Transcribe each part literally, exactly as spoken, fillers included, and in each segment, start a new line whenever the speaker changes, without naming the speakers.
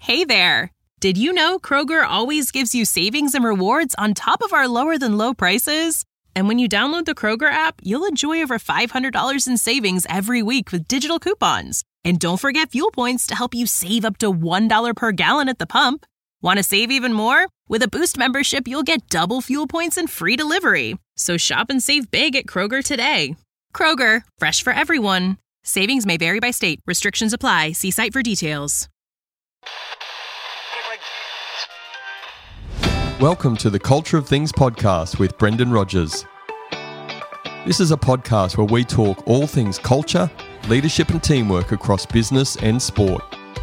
Hey there! Did you know Kroger always gives you savings and rewards on top of our lower-than-low prices? And when you download the Kroger app, you'll enjoy over five hundred dollars in savings every week with digital coupons. And don't forget fuel points to help you save up to one dollar per gallon at the pump. Want to save even more? With a Boost membership, you'll get double fuel points and free delivery. So shop and save big at Kroger today. Kroger, fresh for everyone. Savings may vary by state. Restrictions apply. See site for details.
Welcome to the Culture of Things podcast with Brendan Rogers. This is a podcast where we talk all things culture, leadership and teamwork across business and sport.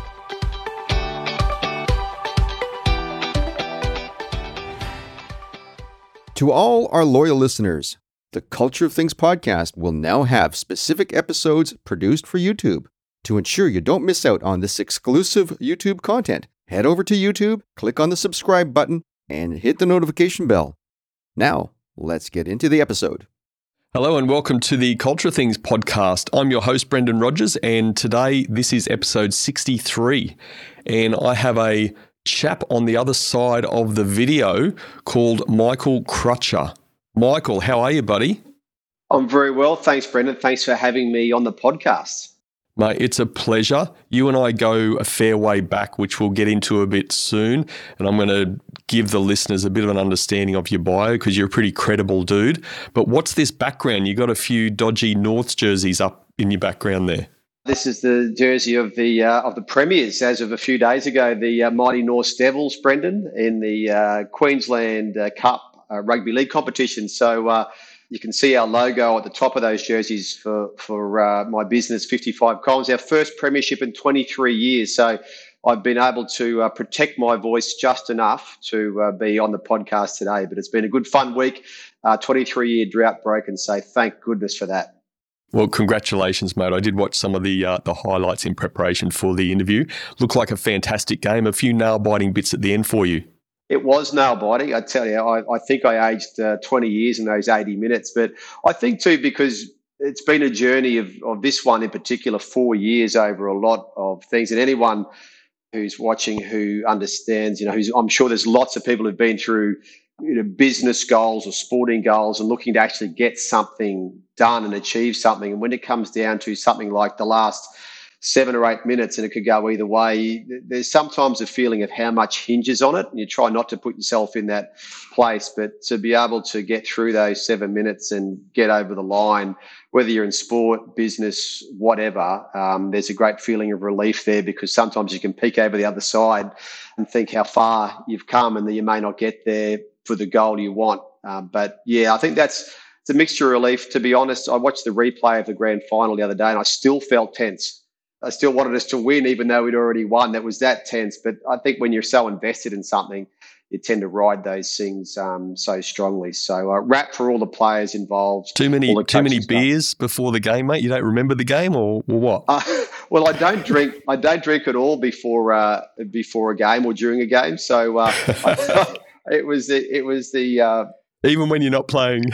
To all our loyal listeners, the Culture of Things podcast will now have specific episodes produced for YouTube. To ensure you don't miss out on this exclusive YouTube content, head over to YouTube, click on the subscribe button, and hit the notification bell. Now, let's get into the episode.
Hello and welcome to the Culture of Things podcast. I'm your host, Brendan Rogers, and today this is episode sixty-three. And I have a chap on the other side of the video called Michael Crutcher. Michael, how are you, buddy?
I'm very well. Thanks, Brendan. Thanks for having me on the podcast.
Mate, it's a pleasure. You and I go a fair way back, which we'll get into a bit soon. And I'm going to give the listeners a bit of an understanding of your bio because you're a pretty credible dude. But what's this background? You got a few dodgy Norths jerseys up in your background there.
This is the jersey of the uh, of the Premiers as of a few days ago, the uh, mighty Norths Devils, Brendan, in the uh, Queensland uh, Cup uh, Rugby League competition. So uh, you can see our logo at the top of those jerseys for, for uh, my business, fifty-five comms, our first premiership in twenty-three years. So I've been able to uh, protect my voice just enough to uh, be on the podcast today. But it's been a good, fun week, uh, twenty-three-year drought broken. So thank goodness for that.
Well, congratulations, mate. I did watch some of the uh, the highlights in preparation for the interview. Looked like a fantastic game. A few nail-biting bits at the end for you.
It was nail-biting. I tell you, I, I think I aged uh, twenty years in those eighty minutes. But I think, too, because it's been a journey of, of this one in particular, four years over a lot of things. And anyone who's watching who understands, you know, who's, I'm sure there's lots of people who've been through, you know, business goals or sporting goals and looking to actually get something done and achieve something. And when it comes down to something like the last seven or eight minutes, and it could go either way, there's sometimes a feeling of how much hinges on it, and you try not to put yourself in that place. But to be able to get through those seven minutes and get over the line, whether you're in sport, business, whatever, um, there's a great feeling of relief there, because sometimes you can peek over the other side and think how far you've come and that you may not get there for the goal you want. Um, but yeah, I think that's it's a mixture of relief. To be honest, I watched the replay of the grand final the other day and I still felt tense. I still wanted us to win, even though we'd already won. That was that tense. But I think when you're so invested in something, you tend to ride those things um, so strongly. So uh, rap for all the players involved.
Too many, too many beers stuff. Before the game, mate. You don't remember the game, or, or what?
Uh, well, I don't drink. I don't drink at all before uh, before a game or during a game. So uh, I, it was the, it was the. Uh,
Even when you're not playing.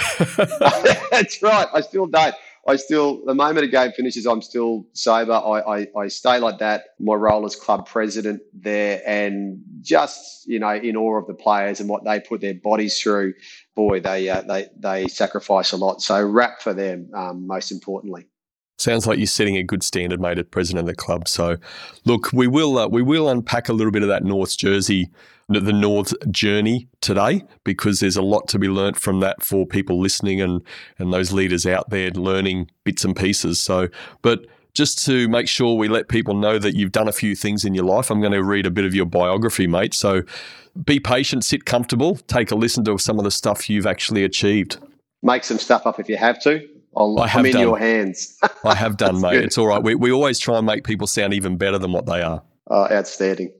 That's right. I still don't. I still, the moment a game finishes, I'm still sober. I, I, I stay like that. My role as club president there, and just, you know, in awe of the players and what they put their bodies through. Boy, they uh, they they sacrifice a lot. So rap for them, um, most importantly.
Sounds like you're setting a good standard, mate, as president of the club. So, look, we will uh, we will unpack a little bit of that Norths jersey, the Norths journey today, because there's a lot to be learnt from that for people listening and and those leaders out there learning bits and pieces. So, but just to make sure we let people know that you've done a few things in your life, I'm going to read a bit of your biography, mate. So, be patient, sit comfortable, take a listen to some of the stuff you've actually achieved.
Make some stuff up if you have to. I'll,
I have
I'm in
done.
your hands.
I have done, mate.
Good.
It's all right. We we always try and make people sound even better than what they are.
Oh, outstanding.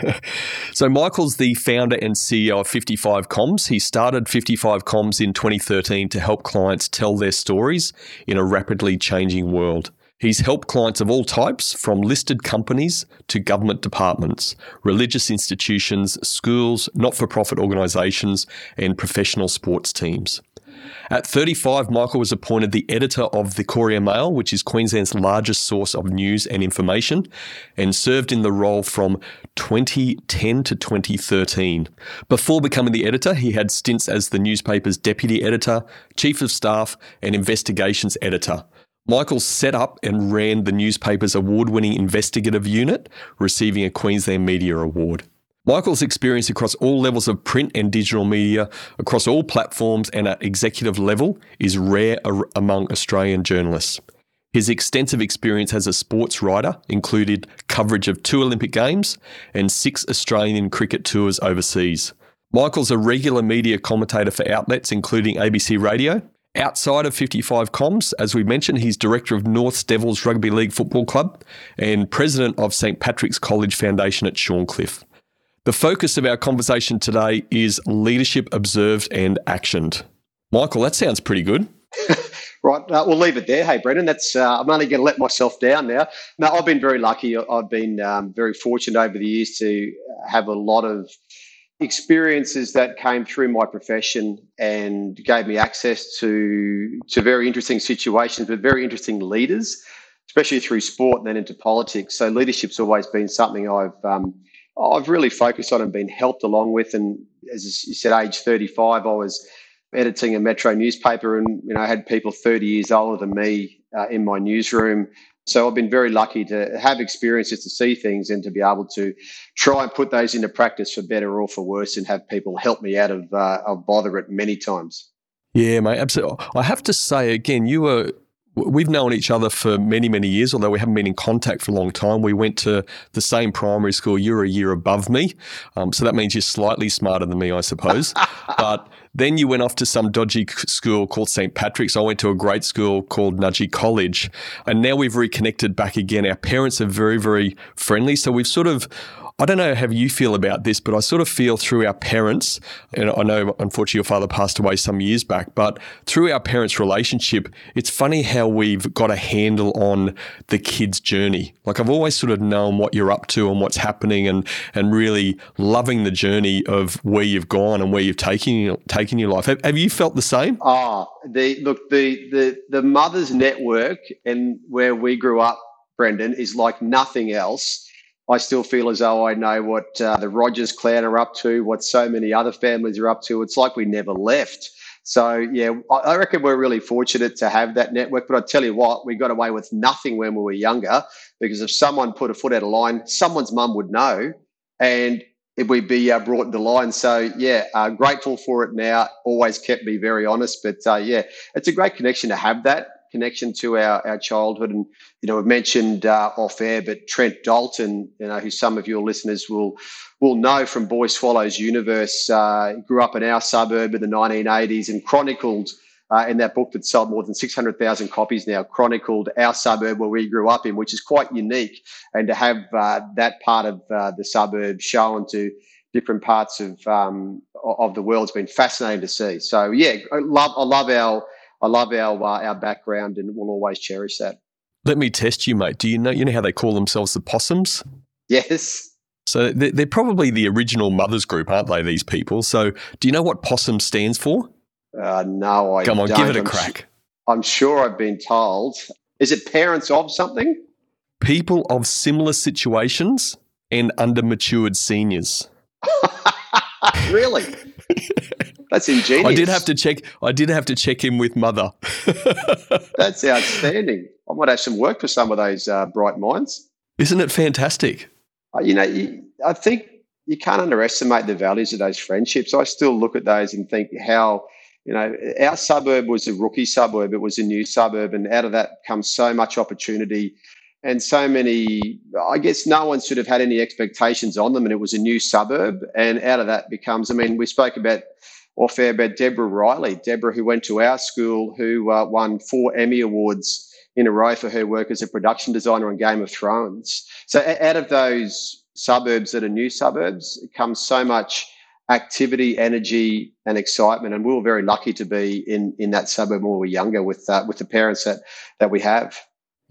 So Michael's the founder and C E O of fifty-five comms. He started fifty-five comms in twenty thirteen to help clients tell their stories in a rapidly changing world. He's helped clients of all types, from listed companies to government departments, religious institutions, schools, not-for-profit organisations, and professional sports teams. At thirty-five, Michael was appointed the editor of the Courier Mail, which is Queensland's largest source of news and information, and served in the role from twenty ten to twenty thirteen. Before becoming the editor, he had stints as the newspaper's deputy editor, chief of staff, and investigations editor. Michael set up and ran the newspaper's award-winning investigative unit, receiving a Queensland Media Award. Michael's experience across all levels of print and digital media, across all platforms and at executive level, is rare among Australian journalists. His extensive experience as a sports writer included coverage of two Olympic Games and six Australian cricket tours overseas. Michael's a regular media commentator for outlets including A B C Radio. Outside of fifty-five Comms, as we mentioned, he's director of Norths Devils Rugby League Football Club and president of St Patrick's College Foundation at Shorncliffe. The focus of our conversation today is leadership observed and actioned. Michael, that sounds pretty good.
Right, uh, we'll leave it there. Hey, Brendan, that's uh, I'm only going to let myself down now. No, I've been very lucky. I've been um, very fortunate over the years to have a lot of experiences that came through my profession and gave me access to to very interesting situations with very interesting leaders, especially through sport and then into politics. So leadership's always been something I've um, I've really focused on and been helped along with. And as you said, age thirty-five, I was editing a Metro newspaper, and you know, I had people thirty years older than me uh, in my newsroom. So I've been very lucky to have experiences to see things and to be able to try and put those into practice for better or for worse, and have people help me out of uh, of bother it many times.
Yeah, mate, absolutely. I have to say again, you were. We've known each other for many, many years, although we haven't been in contact for a long time. We went to the same primary school. You're a year above me. Um, so that means you're slightly smarter than me, I suppose. But then you went off to some dodgy school called St Patrick's. I went to a great school called Nudgee College. And now we've reconnected back again. Our parents are very, very friendly. So we've sort of, I don't know how you feel about this, but I sort of feel through our parents, and I know unfortunately your father passed away some years back, but through our parents' relationship, it's funny how we've got a handle on the kid's journey. Like I've always sort of known what you're up to and what's happening, and and really loving the journey of where you've gone and where you've taken taken your life. Have, have you felt the same?
Oh, the look, the the the Mothers Network and where we grew up, Brendan, is like nothing else. I still feel as though I know what uh, the Rogers clan are up to, what so many other families are up to. It's like we never left. So, yeah, I reckon we're really fortunate to have that network. But I tell you what, we got away with nothing when we were younger, because if someone put a foot out of line, someone's mum would know, and it would be uh, brought into line. So, yeah, uh, grateful for it now. Always kept me very honest. But, uh, yeah, it's a great connection to have that connection to our, our childhood. And, you know, we've mentioned uh, off air, but Trent Dalton, you know, who some of your listeners will will know from Boy Swallows Universe, uh, grew up in our suburb in the nineteen eighties and chronicled uh, in that book that sold more than six hundred thousand copies now, chronicled our suburb where we grew up in, which is quite unique. And to have uh, that part of uh, the suburb shown to different parts of um, of the world has been fascinating to see. So, yeah, I love, I love our I love our uh, our background, and we'll always cherish that.
Let me test you, mate. Do you know you know how they call themselves the Possums?
Yes.
So they're, they're probably the original mothers group, aren't they, these people? So do you know what POSSUM stands for?
Uh, no, I
Come on,
don't.
give it a
I'm
crack.
Su- I'm sure I've been told. Is it parents of something?
People of similar situations and under-matured seniors.
Really? That's ingenious.
I did have to check. I did have to check in with Mother.
That's outstanding. I might have some work for some of those uh, bright minds.
Isn't it fantastic?
Uh, you know, you, I think you can't underestimate the values of those friendships. I still look at those and think how, you know, our suburb was a rookie suburb. It was a new suburb, and out of that comes so much opportunity and so many. I guess no one sort of had any expectations on them, and it was a new suburb. And out of that becomes, I mean, we spoke about off air about Deborah Riley, Deborah who went to our school, who uh, won four Emmy Awards in a row for her work as a production designer on Game of Thrones. So out of those suburbs that are new suburbs, it comes so much activity, energy and excitement. And we were very lucky to be in, in that suburb when we were younger with uh, with the parents that, that we have.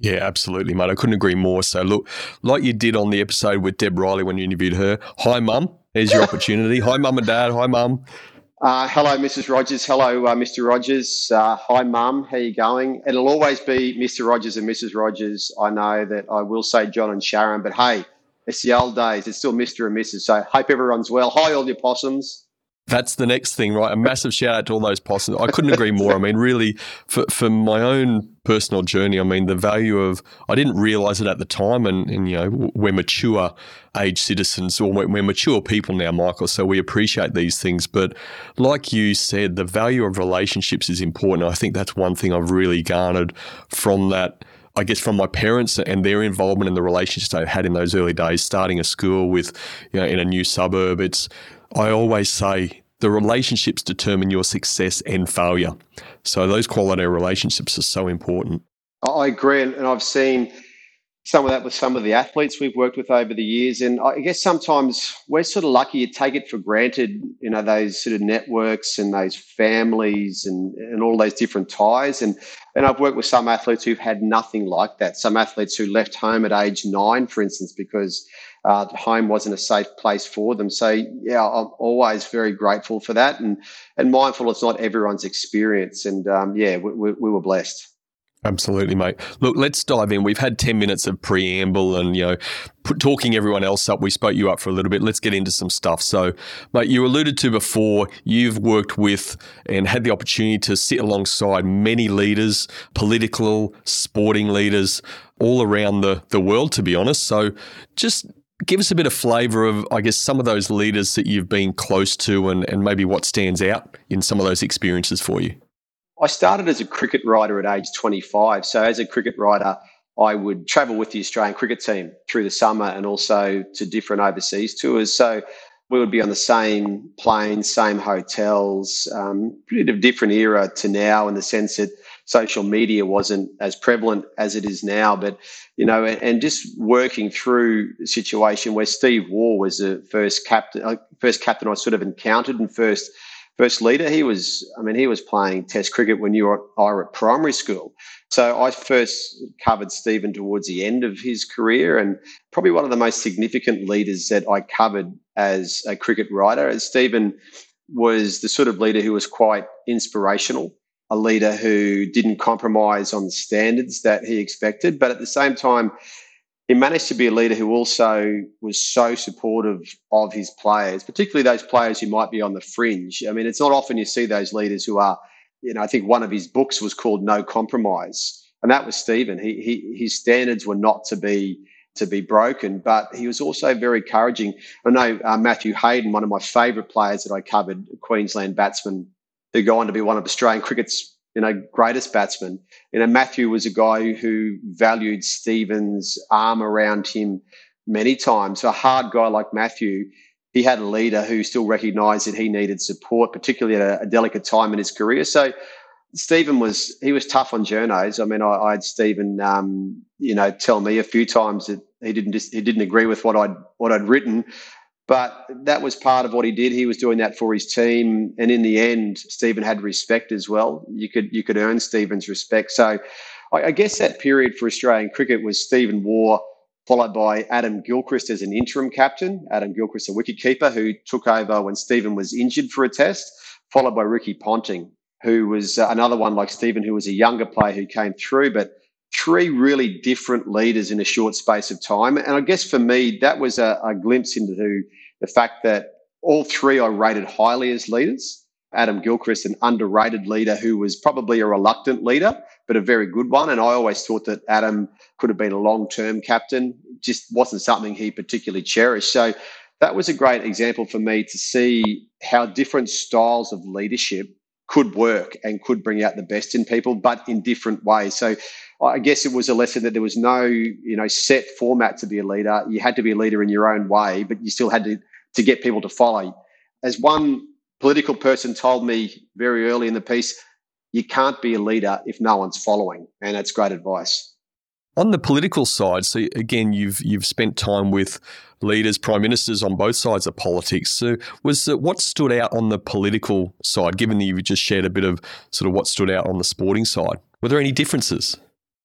Yeah, absolutely, mate. I couldn't agree more. So look, like you did on the episode with Deb Riley when you interviewed her, hi, Mum. There's your opportunity. Hi, Mum and Dad. Hi, Mum.
Uh, hello, Missus Rogers. Hello, uh, Mister Rogers. Uh, hi, Mum. How you going? It'll always be Mister Rogers and Missus Rogers. I know that I will say John and Sharon, but hey, it's the old days. It's still Mister and Missus So hope everyone's well. Hi, all your possums.
That's the next thing, right? A massive shout out to all those possums. I couldn't agree more. I mean, really, for, for my own personal journey, I mean, the value of, I didn't realise it at the time, and, and you know, we're mature age citizens, or we're, we're mature people now, Michael, so we appreciate these things. But like you said, the value of relationships is important. I think that's one thing I've really garnered from that, I guess, from my parents and their involvement in the relationships they had in those early days, starting a school with, you know, in a new suburb. It's, I always say the relationships determine your success and failure. So those quality relationships are so important.
I agree. And I've seen some of that with some of the athletes we've worked with over the years. And I guess sometimes we're sort of lucky, you take it for granted, you know, those sort of networks and those families and, and all those different ties. And, and I've worked with some athletes who've had nothing like that. Some athletes who left home at age nine, for instance, because uh, home wasn't a safe place for them. So, yeah, I'm always very grateful for that and, and mindful it's not everyone's experience. And, um, yeah, we, we, we were blessed.
Absolutely, mate. Look, let's dive in. We've had ten minutes of preamble and, you know, put, talking everyone else up. We spoke you up for a little bit. Let's get into some stuff. So, mate, you alluded to before, you've worked with and had the opportunity to sit alongside many leaders, political, sporting leaders all around the, the world, to be honest. So just give us a bit of flavour of, I guess, some of those leaders that you've been close to and, and maybe what stands out in some of those experiences for you.
I started as a cricket writer at age twenty-five. So as a cricket writer, I would travel with the Australian cricket team through the summer and also to different overseas tours. So we would be on the same planes, same hotels, um, pretty different era to now in the sense that social media wasn't as prevalent as it is now. But, you know, and, and just working through a situation where Steve Waugh was the first captain, uh, first captain I sort of encountered and first First leader. He was, I mean, he was playing Test cricket when you were, I were at primary school. So I first covered Stephen towards the end of his career, and probably one of the most significant leaders that I covered as a cricket writer. As Stephen was the sort of leader who was quite inspirational, a leader who didn't compromise on the standards that he expected, but at the same time, he managed to be a leader who also was so supportive of his players, particularly those players who might be on the fringe. I mean, it's not often you see those leaders who are, you know, I think one of his books was called No Compromise, and that was Stephen. He, he his standards were not to be to be broken, but he was also very encouraging. I know uh, Matthew Hayden, one of my favourite players that I covered, a Queensland batsman, who go on to be one of Australian cricket's, you know, greatest batsman. You know, Matthew was a guy who valued Stephen's arm around him many times. So a hard guy like Matthew, he had a leader who still recognised that he needed support, particularly at a, a delicate time in his career. So Stephen was, he was tough on journos. I mean, I, I had Stephen, um, you know, tell me a few times that he didn't just, he didn't agree with what I'd what I'd written. But that was part of what he did. He was doing that for his team. And in the end, Stephen had respect as well. You could you could earn Stephen's respect. So I, I guess that period for Australian cricket was Stephen Waugh, followed by Adam Gilchrist as an interim captain. Adam Gilchrist, a wicketkeeper who took over when Stephen was injured for a test, followed by Ricky Ponting, who was uh, another one like Stephen, who was a younger player who came through. But three really different leaders in a short space of time. And I guess for me, that was a, a glimpse into the fact that all three I rated highly as leaders. Adam Gilchrist, an underrated leader who was probably a reluctant leader, but a very good one. And I always thought that Adam could have been a long-term captain. It just wasn't something he particularly cherished. So that was a great example for me to see how different styles of leadership could work and could bring out the best in people, but in different ways. So I guess it was a lesson that there was no, you know, set format to be a leader. You had to be a leader in your own way, but you still had to, to get people to follow. As one political person told me very early in the piece, you can't be a leader if no one's following. And that's great advice.
On the political side, so again, you've you've spent time with leaders, prime ministers on both sides of politics. So was uh, what stood out on the political side, given that you've just shared a bit of sort of what stood out on the sporting side? Were there any differences?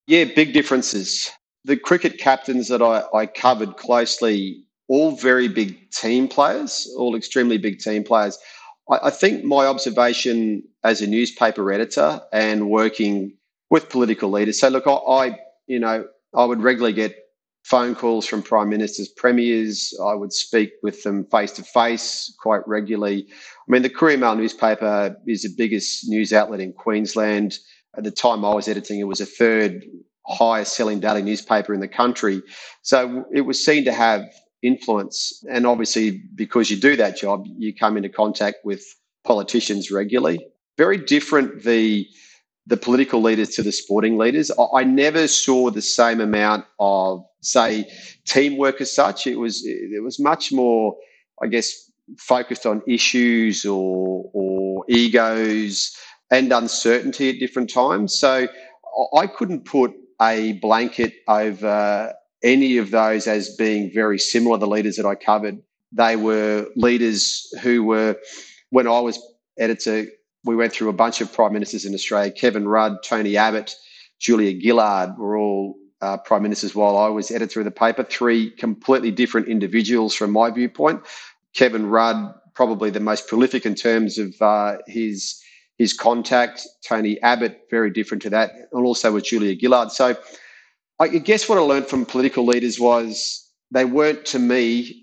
Yeah, big differences. The cricket captains that I, I covered closely, all very big team players, all extremely big team players. I, I think my observation as a newspaper editor and working with political leaders. So look, I, I you know, I would regularly get phone calls from prime ministers, premiers. I would speak with them face to face quite regularly. I mean, the Courier Mail newspaper is the biggest news outlet in Queensland. At the time I was editing, it was a third highest selling daily newspaper in the country. So it was seen to have influence. And obviously, because you do that job, you come into contact with politicians regularly. Very different the the political leaders to the sporting leaders. I never saw the same amount of, say, teamwork as such. It was it was much more, I guess, focused on issues or or egos and uncertainty at different times. So I couldn't put a blanket over any of those as being very similar, the leaders that I covered. They were leaders who were, when I was editor, we went through a bunch of prime ministers in Australia. Kevin Rudd, Tony Abbott, Julia Gillard were all uh, prime ministers while I was editor of the paper. Three completely different individuals from my viewpoint. Kevin Rudd, probably the most prolific in terms of uh, his his contact. Tony Abbott, very different to that, and also with Julia Gillard. So I guess what I learned from political leaders was they weren't, to me,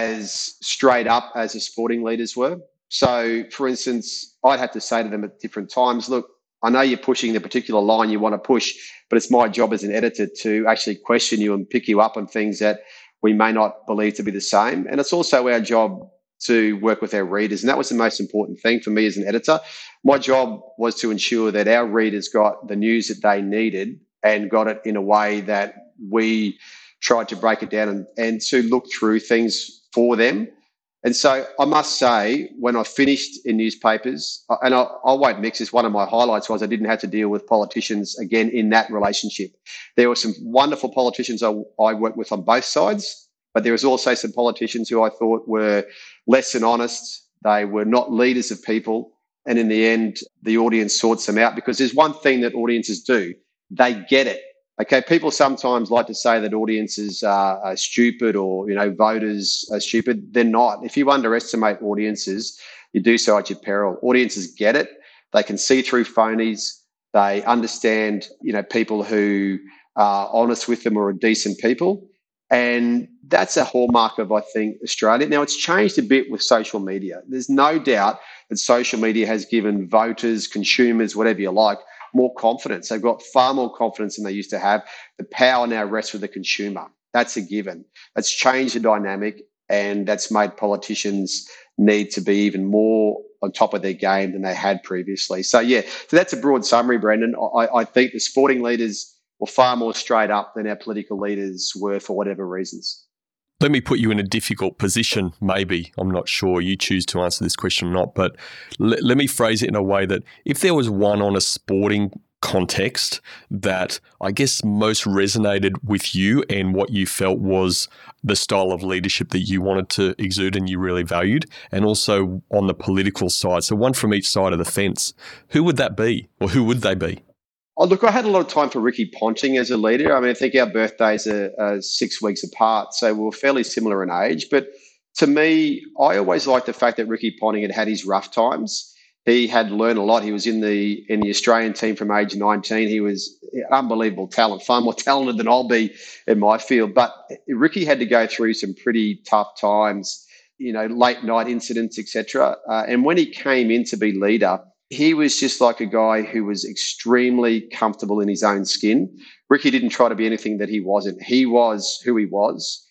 as straight up as the sporting leaders were. So, for instance, I'd have to say to them at different times, look, I know you're pushing the particular line you want to push, but it's my job as an editor to actually question you and pick you up on things that we may not believe to be the same. And it's also our job to work with our readers. And that was the most important thing for me as an editor. My job was to ensure that our readers got the news that they needed and got it in a way that we tried to break it down and, and to look through things for them. And so I must say, when I finished in newspapers, and I, I won't mix this, one of my highlights was I didn't have to deal with politicians again in that relationship. There were some wonderful politicians I, I worked with on both sides, but there was also some politicians who I thought were less than honest. They were not leaders of people. And in the end, the audience sorts them out, because there's one thing that audiences do. They get it. Okay, people sometimes like to say that audiences are, are stupid, or, you know, voters are stupid. They're not. If you underestimate audiences, you do so at your peril. Audiences get it. They can see through phonies. They understand, you know, people who are honest with them or are decent people. And that's a hallmark of, I think, Australia. Now, it's changed a bit with social media. There's no doubt that social media has given voters, consumers, whatever you like, more confidence. They've got far more confidence than they used to have. The power now rests with the consumer. That's a given. That's changed the dynamic, and that's made politicians need to be even more on top of their game than they had previously. So, yeah, so that's a broad summary, Brendan. I, I think the sporting leaders were far more straight up than our political leaders were for whatever reasons.
Let me put you in a difficult position, maybe. I'm not sure you choose to answer this question or not, but let, let me phrase it in a way that if there was one on a sporting context that I guess most resonated with you and what you felt was the style of leadership that you wanted to exude and you really valued, and also on the political side, so one from each side of the fence, who would that be, or who would they be?
Oh, look, I had a lot of time for Ricky Ponting as a leader. I mean, I think our birthdays are, are six weeks apart, so we were fairly similar in age. But to me, I always liked the fact that Ricky Ponting had had his rough times. He had learned a lot. He was in the in the Australian team from age nineteen. He was unbelievable talent, far more talented than I'll be in my field. But Ricky had to go through some pretty tough times, you know, late night incidents, et cetera. Uh, and when he came in to be leader, he was just like a guy who was extremely comfortable in his own skin. Ricky didn't try to be anything that he wasn't. He was who he was,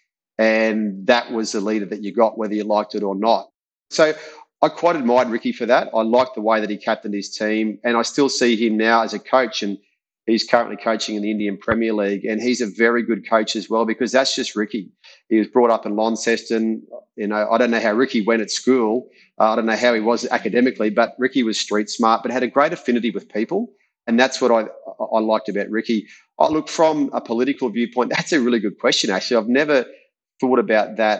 and that was the leader that you got, whether you liked it or not. So I quite admired Ricky for that. I liked the way that he captained his team, and I still see him now as a coach, and he's currently coaching in the Indian Premier League, and he's a very good coach as well, because that's just Ricky. He was brought up in Launceston. You know, I don't know how Ricky went at school. Uh, I don't know how he was academically, but Ricky was street smart, but had a great affinity with people. And that's what I, I liked about Ricky. I look, from a political viewpoint, that's a really good question, actually. I've never thought about that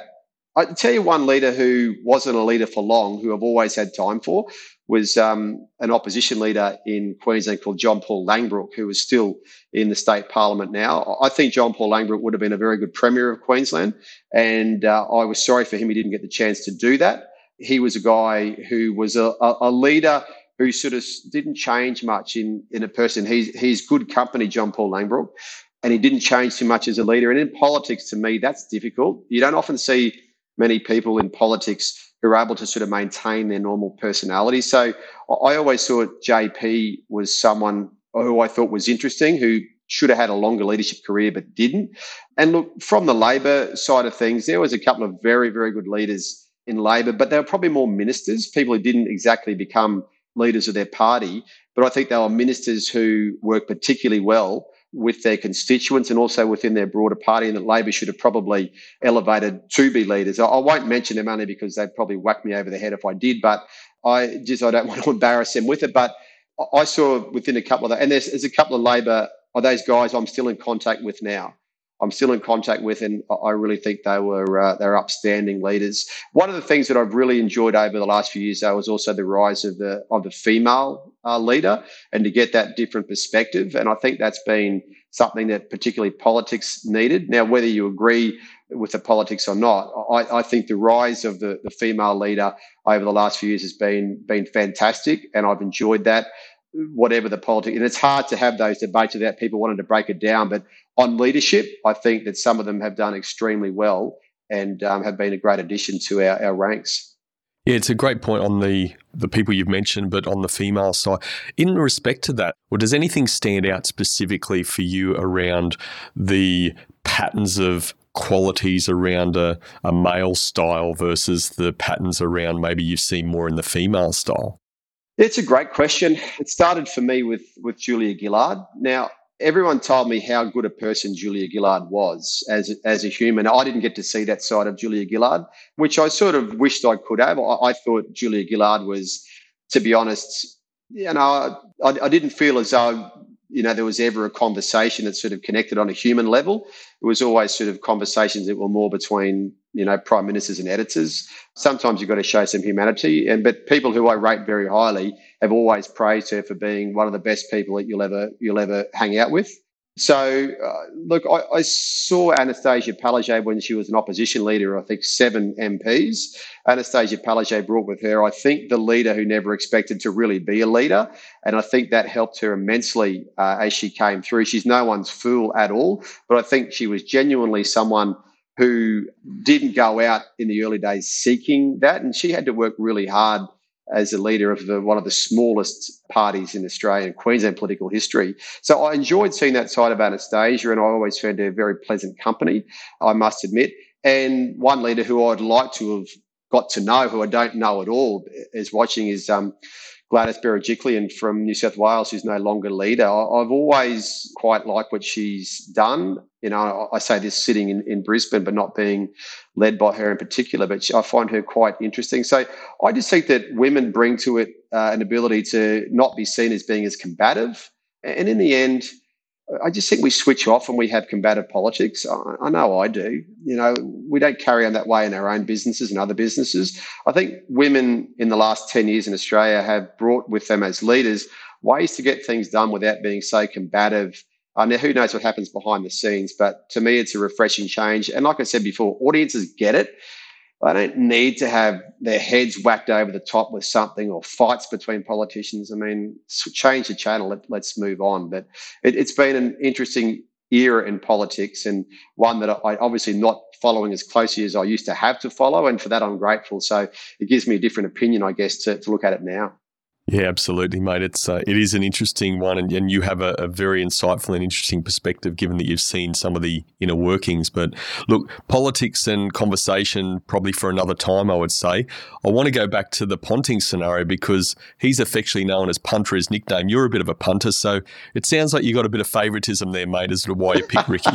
I tell you one leader who wasn't a leader for long, who I've always had time for, was um, an opposition leader in Queensland called John Paul Langbroek, who is still in the state parliament now. I think John Paul Langbroek would have been a very good premier of Queensland, and uh, I was sorry for him he didn't get the chance to do that. He was a guy who was a, a leader who sort of didn't change much in, in a person. He's, he's good company, John Paul Langbroek, and he didn't change too much as a leader. And in politics, to me, that's difficult. You don't often see many people in politics who are able to sort of maintain their normal personality. So I always thought J P was someone who I thought was interesting, who should have had a longer leadership career but didn't. And look, from the Labor side of things, there was a couple of very, very good leaders in Labor, but they were probably more ministers, people who didn't exactly become leaders of their party. But I think they were ministers who worked particularly well with their constituents and also within their broader party, and that Labor should have probably elevated to be leaders. I, I won't mention them only because they'd probably whack me over the head if I did, but I just I don't want to embarrass them with it. But I saw within a couple of that, and there's, there's a couple of Labor, of those guys I'm still in contact with now. I'm still in contact with, and I really think they were uh, they're upstanding leaders. One of the things that I've really enjoyed over the last few years, though, was also the rise of the of the female uh, leader, and to get that different perspective. And I think that's been something that particularly politics needed. Now, whether you agree with the politics or not, I, I think the rise of the, the female leader over the last few years has been been fantastic, and I've enjoyed that. Whatever the politics, and it's hard to have those debates without people wanting to break it down. But on leadership, I think that some of them have done extremely well and um, have been a great addition to our, our ranks.
Yeah, it's a great point on the, the people you've mentioned, but on the female side, in respect to that, well, does anything stand out specifically for you around the patterns of qualities around a, a male style versus the patterns around maybe you've seen more in the female style?
It's a great question. It started for me with, with Julia Gillard. Now, everyone told me how good a person Julia Gillard was as, as a human. I didn't get to see that side of Julia Gillard, which I sort of wished I could have. I, I thought Julia Gillard was, to be honest, you know, I, I didn't feel as though, you know, there was ever a conversation that sort of connected on a human level. It was always sort of conversations that were more between, you know, prime ministers and editors. Sometimes you've got to show some humanity. And but people who I rate very highly have always praised her for being one of the best people that you'll ever you'll ever hang out with. So, uh, look, I, I saw Anastasia Palaszczuk when she was an opposition leader, I think seven M Ps. Anastasia Palaszczuk brought with her, I think, the leader who never expected to really be a leader. And I think that helped her immensely uh, as she came through. She's no one's fool at all, but I think she was genuinely someone who didn't go out in the early days seeking that. And she had to work really hard as a leader of the, one of the smallest parties in Australian Queensland political history. So I enjoyed seeing that side of Anastasia, and I always found her very pleasant company, I must admit. And one leader who I'd like to have got to know, who I don't know at all, is watching is um, Gladys Berejiklian from New South Wales, who's no longer leader. I've always quite liked what she's done. You know, I say this sitting in, in Brisbane, but not being led by her in particular, but I find her quite interesting. So I just think that women bring to it uh, an ability to not be seen as being as combative. And in the end, I just think we switch off when we have combative politics. I, I know I do. You know, we don't carry on that way in our own businesses and other businesses. I think women in the last ten years in Australia have brought with them as leaders ways to get things done without being so combative. Uh, now, who knows what happens behind the scenes, but to me, it's a refreshing change. And like I said before, audiences get it. They don't need to have their heads whacked over the top with something or fights between politicians. I mean, change the channel. Let, let's move on. But it, it's been an interesting era in politics, and one that I obviously not following as closely as I used to have to follow. And for that, I'm grateful. So it gives me a different opinion, I guess, to, to look at it now.
Yeah, absolutely, mate. It's uh, it is an interesting one, and, and you have a, a very insightful and interesting perspective, given that you've seen some of the inner workings. But look, politics and conversation probably for another time, I would say. I want to go back to the Ponting scenario because he's affectionately known as Punter, his nickname. You're a bit of a punter, so it sounds like you got a bit of favouritism there, mate, as to why you picked Ricky.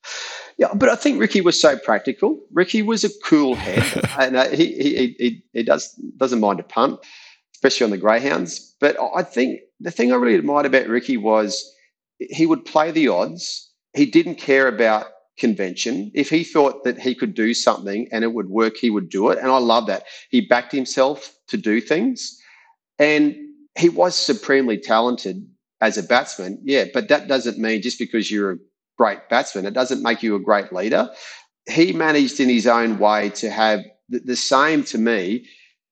Yeah, but I think Ricky was so practical. Ricky was a cool head, and uh, he, he he he does doesn't mind a punt, especially on the greyhounds. But I think the thing I really admired about Ricky was he would play the odds. He didn't care about convention. If he thought that he could do something and it would work, he would do it. And I love that. He backed himself to do things. And he was supremely talented as a batsman, yeah, but that doesn't mean just because you're a great batsman, it doesn't make you a great leader. He managed in his own way to have the, the same, to me,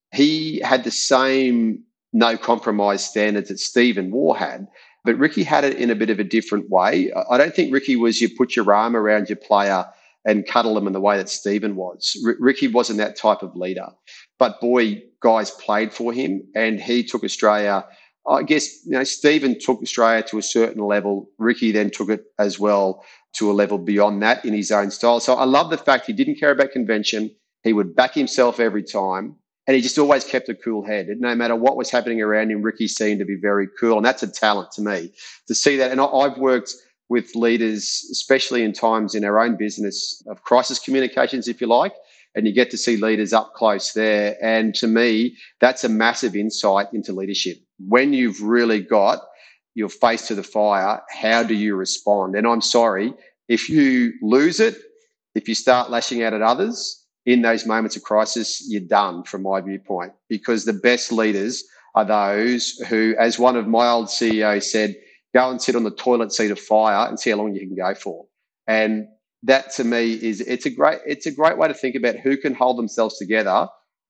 he had the same no compromise standards that Stephen Waugh had, but Ricky had it in a bit of a different way. I don't think Ricky was you put your arm around your player and cuddle them in the way that Stephen was. R- Ricky wasn't that type of leader. But boy, guys played for him and he took Australia. I guess, you know, Stephen took Australia to a certain level. Ricky then took it as well to a level beyond that in his own style. So I love the fact he didn't care about convention. He would back himself every time. And he just always kept a cool head. No matter what was happening around him, Ricky seemed to be very cool. And that's a talent to me to see that. And I've worked with leaders, especially in times in our own business of crisis communications, if you like, and you get to see leaders up close there. And to me, that's a massive insight into leadership. When you've really got your face to the fire, how do you respond? And I'm sorry, if you lose it, if you start lashing out at others in those moments of crisis, you're done from my viewpoint, because the best leaders are those who, as one of my old C E Os said, go and sit on the toilet seat of fire and see how long you can go for. And that to me is, it's a great, it's a great way to think about who can hold themselves together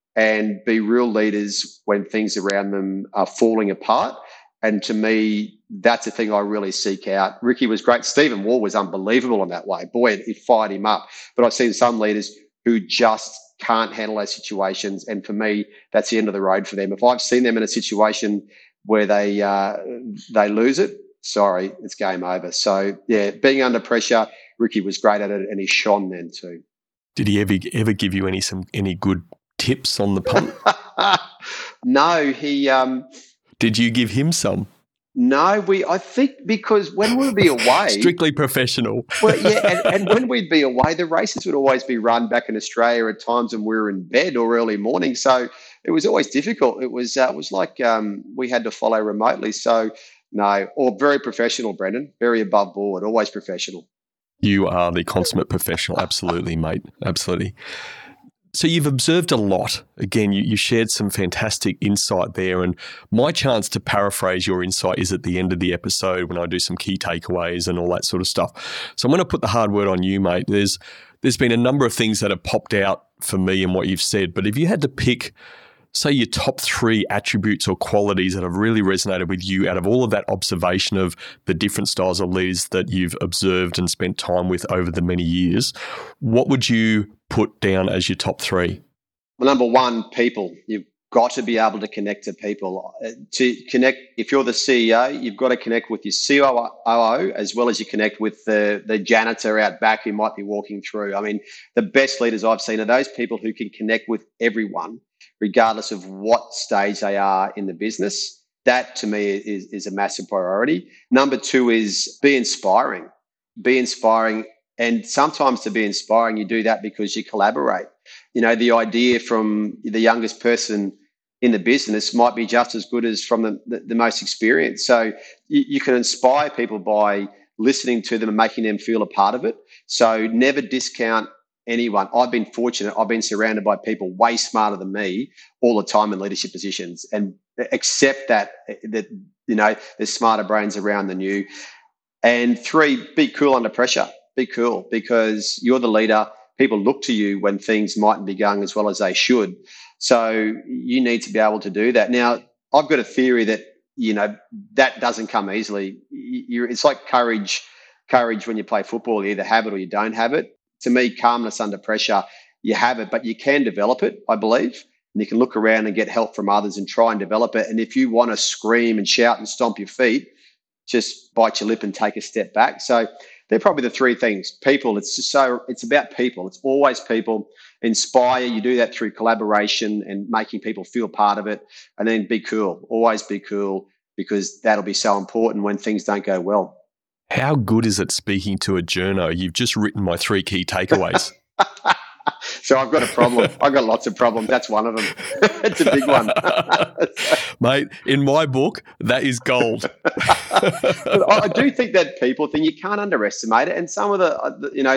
and be real leaders when things around them are falling apart. And to me, that's the thing I really seek out. Ricky was great. Stephen Waugh was unbelievable in that way. Boy, it, it fired him up. But I've seen some leaders who just can't handle those situations. And for me, that's the end of the road for them. If I've seen them in a situation where they uh, they lose it, sorry, it's game over. So, yeah, being under pressure, Ricky was great at it, and he shone then too.
Did he ever ever give you any some any good tips on the punt?
No, he... Um,
Did you give him some?
No, we. I think because when we'd be away...
Strictly professional.
Well, yeah, and, and when we'd be away, the races would always be run back in Australia at times when we were in bed or early morning. So it was always difficult. It was, uh, it was like um, we had to follow remotely. So, no, or very professional, Brendan, very above board, always professional.
You are the consummate professional. Absolutely, mate. Absolutely. So you've observed a lot. Again, you, you shared some fantastic insight there. And my chance to paraphrase your insight is at the end of the episode when I do some key takeaways and all that sort of stuff. So I'm going to put the hard word on you, mate. There's there's been a number of things that have popped out for me in what you've said. But if you had to pick, say, your top three attributes or qualities that have really resonated with you out of all of that observation of the different styles of leaders that you've observed and spent time with over the many years, what would you put down as your top three?
Well, number one, people. You've got to be able to connect to people. To connect, if you're the C E O, you've got to connect with your C O O as well as you connect with the, the janitor out back who might be walking through. I mean, the best leaders I've seen are those people who can connect with everyone, regardless of what stage they are in the business. That, to me, is, is a massive priority. Number two is be inspiring. Be inspiring. And sometimes to be inspiring, you do that because you collaborate. You know, the idea from the youngest person in the business might be just as good as from the, the, the most experienced. So you, you can inspire people by listening to them and making them feel a part of it. So never discount anyone. I've been fortunate. I've been surrounded by people way smarter than me all the time in leadership positions, and accept that, that, you know, there's smarter brains around than you. And three, be cool under pressure. Be cool, because you're the leader. People look to you when things mightn't be going as well as they should. So you need to be able to do that. Now, I've got a theory that, you know, that doesn't come easily. You're, it's like courage. Courage when you play football, you either have it or you don't have it. To me, calmness under pressure, you have it, but you can develop it, I believe. And you can look around and get help from others and try and develop it. And if you want to scream and shout and stomp your feet, just bite your lip and take a step back. So they're probably the three things. People, it's just so, it's about people. It's always people. Inspire, you do that through collaboration and making people feel part of it. And then be cool, always be cool, because that'll be so important when things don't go well.
How good is it speaking to a journo? You've just written my three key takeaways.
So I've got a problem. I've got lots of problems. That's one of them. It's a big one.
Mate, in my book, that is gold.
I do think that people thing, you can't underestimate it. And some of the, you know,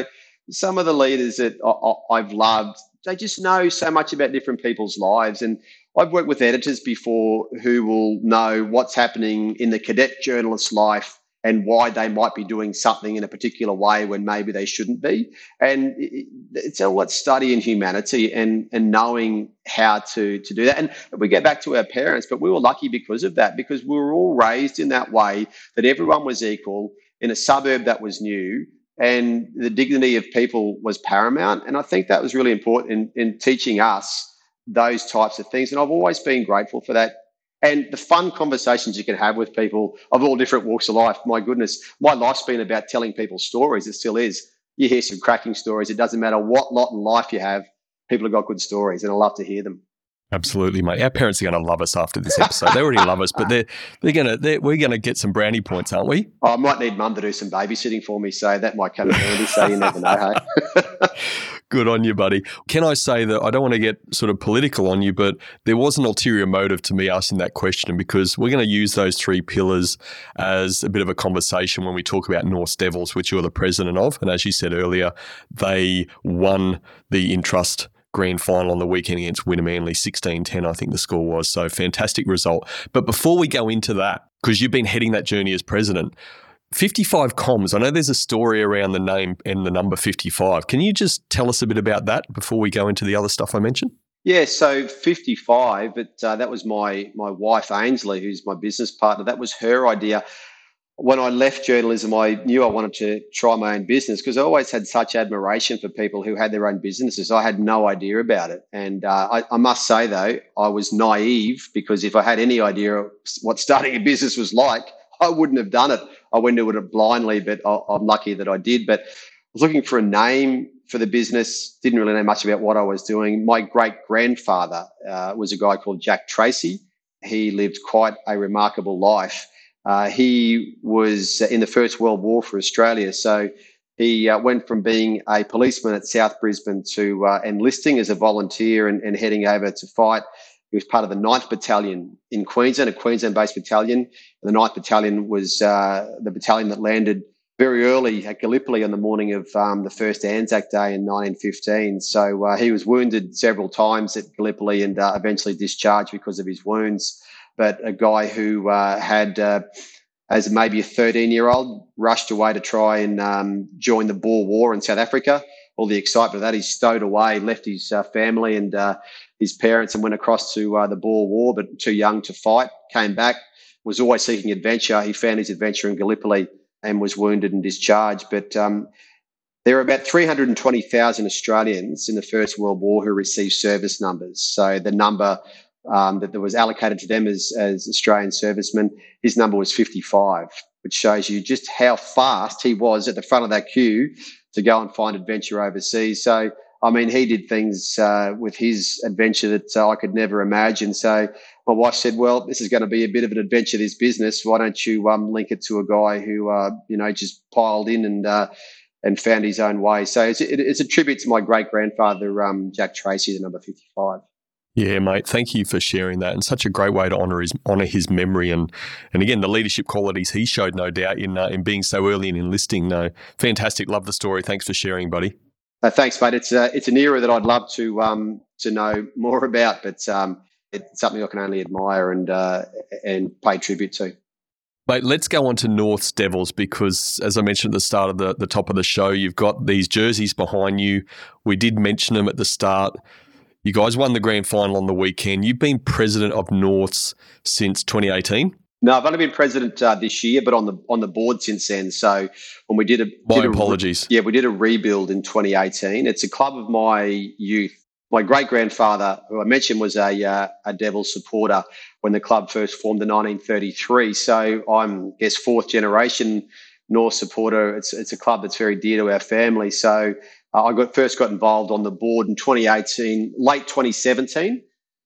some of the leaders that I, I've loved, they just know so much about different people's lives. And I've worked with editors before who will know what's happening in the cadet journalist's life and why they might be doing something in a particular way when maybe they shouldn't be. And it's all about studying humanity and, and knowing how to, to do that. And we get back to our parents, but we were lucky because of that, because we were all raised in that way, that everyone was equal in a suburb that was new, and the dignity of people was paramount. And I think that was really important in, in teaching us those types of things. And I've always been grateful for that. And the fun conversations you can have with people of all different walks of life. My goodness, my life's been about telling people stories. It still is. You hear some cracking stories. It doesn't matter what lot in life you have. People have got good stories, and I love to hear them.
Absolutely, mate. Our parents are going to love us after this episode. They already love us, but they're they're going to they're, we're going to get some brownie points, aren't we?
Oh, I might need Mum to do some babysitting for me, so that might come in handy. So you never know, hey.
Good on you, buddy. Can I say that I don't want to get sort of political on you, but there was an ulterior motive to me asking that question, because we're going to use those three pillars as a bit of a conversation when we talk about Norths Devils, which you're the president of. And as you said earlier, they won the Intrust grand final on the weekend against Winner Manly, sixteen ten, I think the score was. So fantastic result. But before we go into that, because you've been heading that journey as president, fifty-five comms, I know there's a story around the name and the number fifty-five. Can you just tell us a bit about that before we go into the other stuff I mentioned?
Yeah, so fifty-five, but uh, that was my my wife, Ainsley, who's my business partner. That was her idea. When I left journalism, I knew I wanted to try my own business, because I always had such admiration for people who had their own businesses. I had no idea about it. And uh, I, I must say, though, I was naive, because if I had any idea what starting a business was like, I wouldn't have done it. I went into it blindly, but I'm lucky that I did. But I was looking for a name for the business, didn't really know much about what I was doing. My great-grandfather uh, was a guy called Jack Tracy. He lived quite a remarkable life. Uh, he was in the First World War for Australia, so he uh, went from being a policeman at South Brisbane to uh, enlisting as a volunteer and, and heading over to fight. He was part of the ninth Battalion in Queensland, a Queensland-based battalion. And the ninth Battalion was uh, the battalion that landed very early at Gallipoli on the morning of um, the first Anzac Day in nineteen fifteen. So uh, he was wounded several times at Gallipoli and uh, eventually discharged because of his wounds. But a guy who uh, had, uh, as maybe a thirteen-year-old, rushed away to try and um, join the Boer War in South Africa. All the excitement of that, he stowed away, left his uh, family and uh, his parents and went across to uh, the Boer War, but too young to fight, came back, was always seeking adventure. He found his adventure in Gallipoli and was wounded and discharged. But um, there were about three hundred twenty thousand Australians in the First World War who received service numbers. So the number um, that was allocated to them as, as Australian servicemen, his number was fifty-five, which shows you just how fast he was at the front of that queue to go and find adventure overseas. So, I mean, he did things uh, with his adventure that uh, I could never imagine. So my wife said, well, this is going to be a bit of an adventure, this business. Why don't you um, link it to a guy who, uh, you know, just piled in and uh, and found his own way. So it's, it, it's a tribute to my great-grandfather, um, Jack Tracy, the number fifty-five.
Yeah, mate. Thank you for sharing that, and such a great way to honour his honour his memory, and and again the leadership qualities he showed, no doubt, in uh, in being so early in enlisting. No, fantastic. Love the story. Thanks for sharing, buddy.
Uh, thanks, mate. It's uh, it's an era that I'd love to um to know more about, but um it's something I can only admire and uh, and pay tribute to.
Mate, let's go on to Norths Devils, because as I mentioned at the start of the the top of the show, you've got these jerseys behind you. We did mention them at the start. You guys won the grand final on the weekend. You've been president of Norths since twenty eighteen.
No, I've only been president uh, this year, but on the on the board since then. So when we did a
my
did
apologies,
a, yeah, we did a rebuild in twenty eighteen. It's a club of my youth. My great grandfather, who I mentioned, was a uh, a Devils supporter when the club first formed in nineteen thirty-three. So I'm, I guess, fourth generation North supporter. It's it's a club that's very dear to our family. So uh, I got first got involved on the board in twenty eighteen, late twenty seventeen,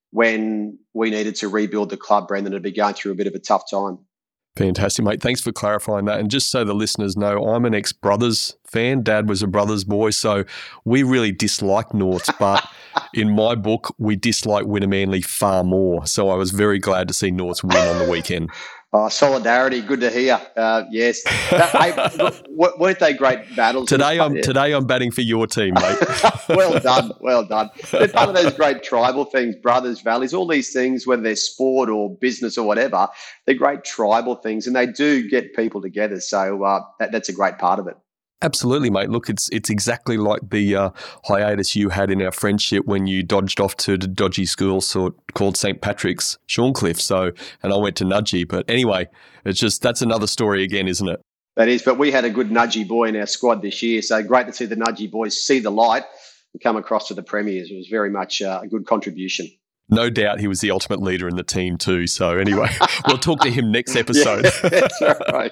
when we needed to rebuild the club, Brendan. Had been going through a bit of a tough time.
Fantastic, mate. Thanks for clarifying that. And just so the listeners know, I'm an ex-Brothers fan. Dad was a Brothers boy, so we really dislike Norths, but in my book, we dislike Winner Manly far more. So I was very glad to see Norths win on the weekend.
Oh, solidarity, good to hear. Uh, yes, that, hey, weren't they great battles?
Today I'm yeah. today I'm batting for your team, mate.
Well done, well done. They're part of those great tribal things, brothers, valleys, all these things, whether they're sport or business or whatever. They're great tribal things, and they do get people together. So uh, that, that's a great part of it.
Absolutely, mate. Look, it's it's exactly like the uh, hiatus you had in our friendship when you dodged off to the dodgy school sort called Saint Patrick's, Shorncliffe. So, and I went to Nudgee. But anyway, it's just that's another story again, isn't it?
That is. But we had a good Nudgee boy in our squad this year. So great to see the Nudgee boys see the light and come across to the premiers. It was very much uh, a good contribution.
No doubt he was the ultimate leader in the team too. So anyway, we'll talk to him next episode.
Yeah, that's right.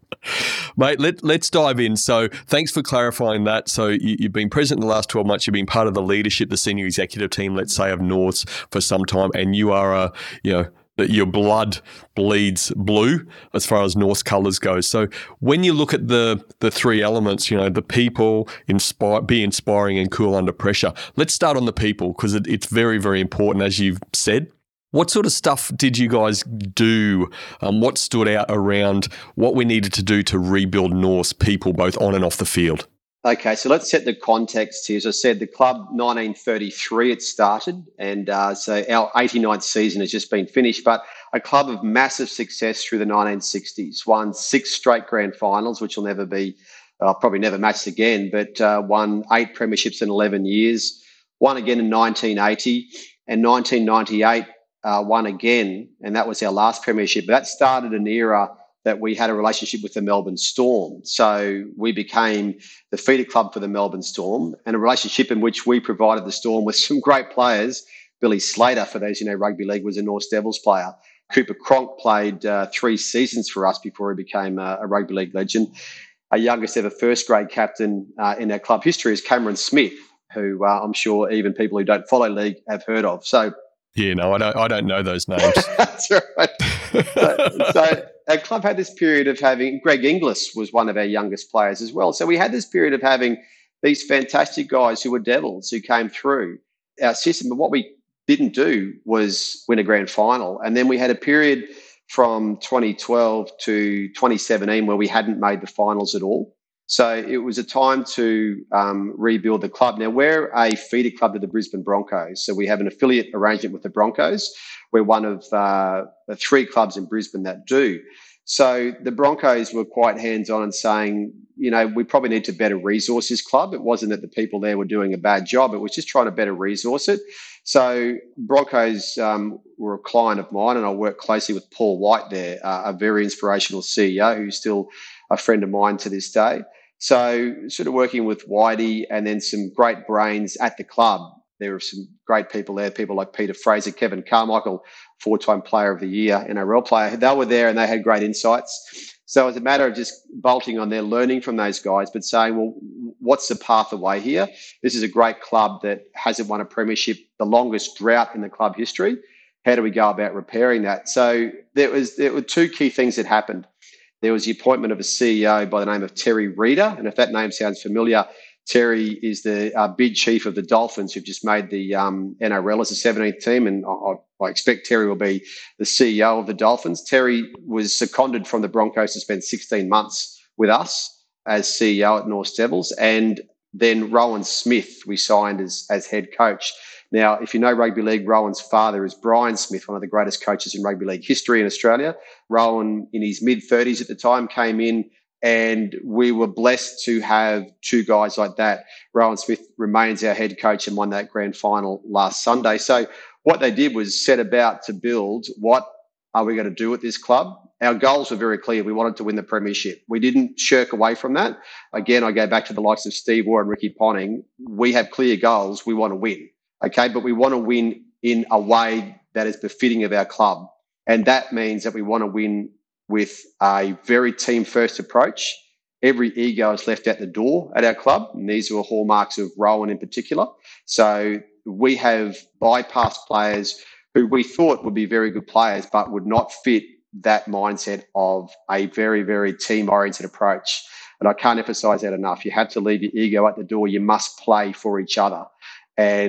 Mate, let, let's dive in. So thanks for clarifying that. So you, you've been president in the last twelve months. You've been part of the leadership, the senior executive team, let's say, of Norths for some time. And you are, a, you know, that your blood bleeds blue as far as North's colours go. So when you look at the the three elements, you know, the people, inspire, be inspiring and cool under pressure. Let's start on the people because it, it's very, very important, as you've said. What sort of stuff did you guys do? Um, what stood out around what we needed to do to rebuild North's people, both on and off the field?
Okay, so let's set the context here. As I said, the club, nineteen thirty-three it started, and uh, so our eighty-ninth season has just been finished, but a club of massive success through the nineteen sixties, won six straight grand finals, which will never be, uh, probably never matched again, but uh, won eight premierships in eleven years, won again in nineteen eighty, and nineteen ninety-eight Uh, won again, and that was our last premiership. But that started an era that we had a relationship with the Melbourne Storm. So we became the feeder club for the Melbourne Storm, and a relationship in which we provided the Storm with some great players. Billy Slater, for those who know rugby league, was a North Devils player. Cooper Cronk played uh, three seasons for us before he became uh, a rugby league legend. Our youngest ever first grade captain uh, in our club history is Cameron Smith, who uh, I'm sure even people who don't follow league have heard of. So
Yeah, no, I don't. I don't know those names.
That's right. so, so our club had this period of having Greg Inglis was one of our youngest players as well. So we had this period of having these fantastic guys who were Devils who came through our system. But what we didn't do was win a grand final, and then we had a period from twenty twelve to twenty seventeen where we hadn't made the finals at all. So it was a time to um, rebuild the club. Now, we're a feeder club to the Brisbane Broncos. So we have an affiliate arrangement with the Broncos. We're one of uh, the three clubs in Brisbane that do. So the Broncos were quite hands-on and saying, you know, we probably need to better resource this club. It wasn't that the people there were doing a bad job. It was just trying to better resource it. So Broncos um, were a client of mine, and I worked closely with Paul White there, uh, a very inspirational C E O who's still a friend of mine to this day. So sort of working with Whitey and then some great brains at the club. There were some great people there, people like Peter Fraser, Kevin Carmichael, four-time player of the year, N R L player. They were there and they had great insights. So it was a matter of just bolting on there, learning from those guys, but saying, well, what's the path away here? This is a great club that hasn't won a premiership, the longest drought in the club history. How do we go about repairing that? So there was there were two key things that happened. There was the appointment of a C E O by the name of Terry Reader. And if that name sounds familiar, Terry is the uh, bid chief of the Dolphins, who've just made the um, N R L as a seventeenth team. And I, I expect Terry will be the C E O of the Dolphins. Terry was seconded from the Broncos to spend sixteen months with us as C E O at North Devils. And then Rowan Smith, we signed as, as head coach. Now, if you know rugby league, Rowan's father is Brian Smith, one of the greatest coaches in rugby league history in Australia. Rowan, in his mid-thirties at the time, came in, and we were blessed to have two guys like that. Rowan Smith remains our head coach and won that grand final last Sunday. So what they did was set about to build what are we going to do at this club. Our goals were very clear. We wanted to win the premiership. We didn't shirk away from that. Again, I go back to the likes of Steve Waugh and Ricky Ponting. We have clear goals. We want to win. Okay, but we want to win in a way that is befitting of our club. And that means that we want to win with a very team-first approach. Every ego is left at the door at our club, and these are hallmarks of Rowan in particular. So we have bypassed players who we thought would be very good players but would not fit that mindset of a very, very team-oriented approach. And I can't emphasise that enough. You have to leave your ego at the door. You must play for each other. And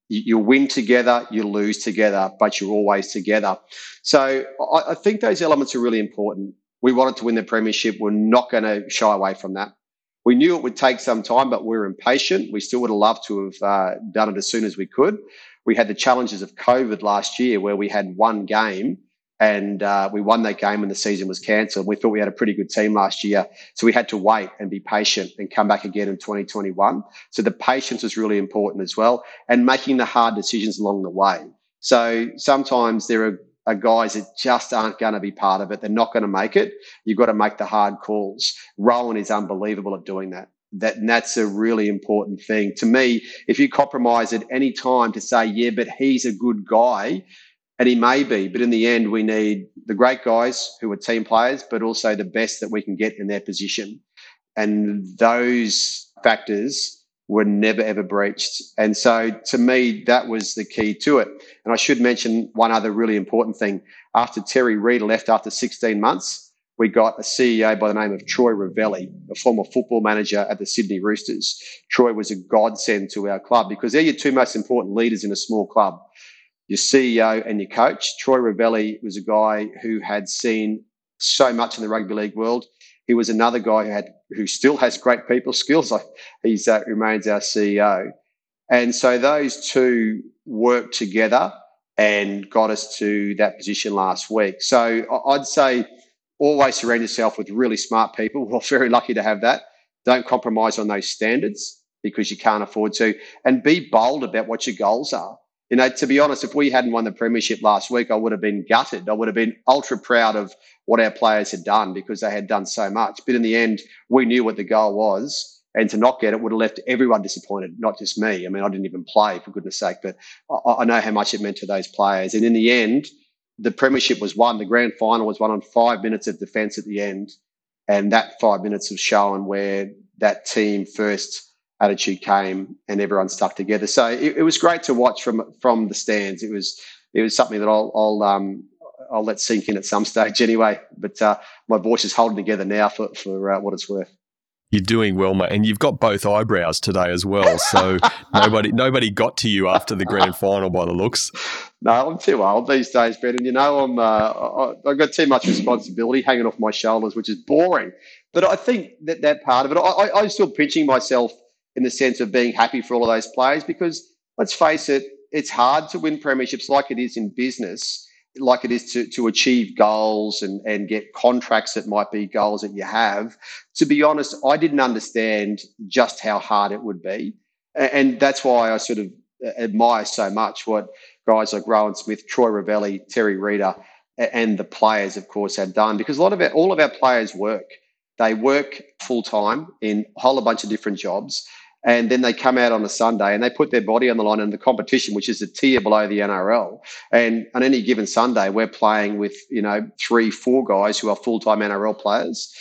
You, you win together, you lose together, but you're always together. So I, I think those elements are really important. We wanted to win the premiership. We're not going to shy away from that. We knew it would take some time, but we were impatient. We still would have loved to have uh, done it as soon as we could. We had the challenges of COVID last year where we had one game and uh, we won that game and the season was cancelled. We thought we had a pretty good team last year. So we had to wait and be patient and come back again in twenty twenty-one. So the patience was really important as well, and making the hard decisions along the way. So sometimes there are, are guys that just aren't going to be part of it. They're not going to make it. You've got to make the hard calls. Rowan is unbelievable at doing that. That and that's a really important thing. To me, if you compromise at any time to say, yeah, but he's a good guy, and he may be, but in the end, we need the great guys who are team players, but also the best that we can get in their position. And those factors were never, ever breached. And so to me, that was the key to it. And I should mention one other really important thing. After Terry Reid left after sixteen months, we got a C E O by the name of Troy Ravelli, a former football manager at the Sydney Roosters. Troy was a godsend to our club because they're your two most important leaders in a small club. Your C E O and your coach. Troy Ravelli was a guy who had seen so much in the rugby league world. He was another guy who had, who still has great people skills. He uh, remains our C E O. And so those two worked together and got us to that position last week. So I'd say always surround yourself with really smart people. We're very lucky to have that. Don't compromise on those standards because you can't afford to. And be bold about what your goals are. You know, to be honest, if we hadn't won the premiership last week, I would have been gutted. I would have been ultra proud of what our players had done because they had done so much. But in the end, we knew what the goal was. And to not get it would have left everyone disappointed, not just me. I mean, I didn't even play, for goodness sake, but I, I know how much it meant to those players. And in the end, the premiership was won. The grand final was won on five minutes of defence at the end. And that five minutes was shown where that team first attitude came and everyone stuck together. So it, it was great to watch from from the stands. It was it was something that I'll I'll um I'll let sink in at some stage anyway. But uh, my voice is holding together now for for uh, what it's worth.
You're doing well, mate, and you've got both eyebrows today as well. So nobody nobody got to you after the grand final by the looks.
No, I'm too old these days, Brendan. You know, I'm uh, I, I've got too much responsibility hanging off my shoulders, which is boring. But I think that that part of it, I, I'm still pinching myself in the sense of being happy for all of those players because, let's face it, it's hard to win premierships like it is in business, like it is to, to achieve goals and, and get contracts that might be goals that you have. To be honest, I didn't understand just how hard it would be. And that's why I sort of admire so much what guys like Rowan Smith, Troy Ravelli, Terry Reader, and the players, of course, had done because a lot of our, all of our players work. They work full-time in a whole bunch of different jobs. And then they come out on a Sunday and they put their body on the line in the competition, which is a tier below the N R L. And on any given Sunday, we're playing with, you know, three, four guys who are full-time N R L players.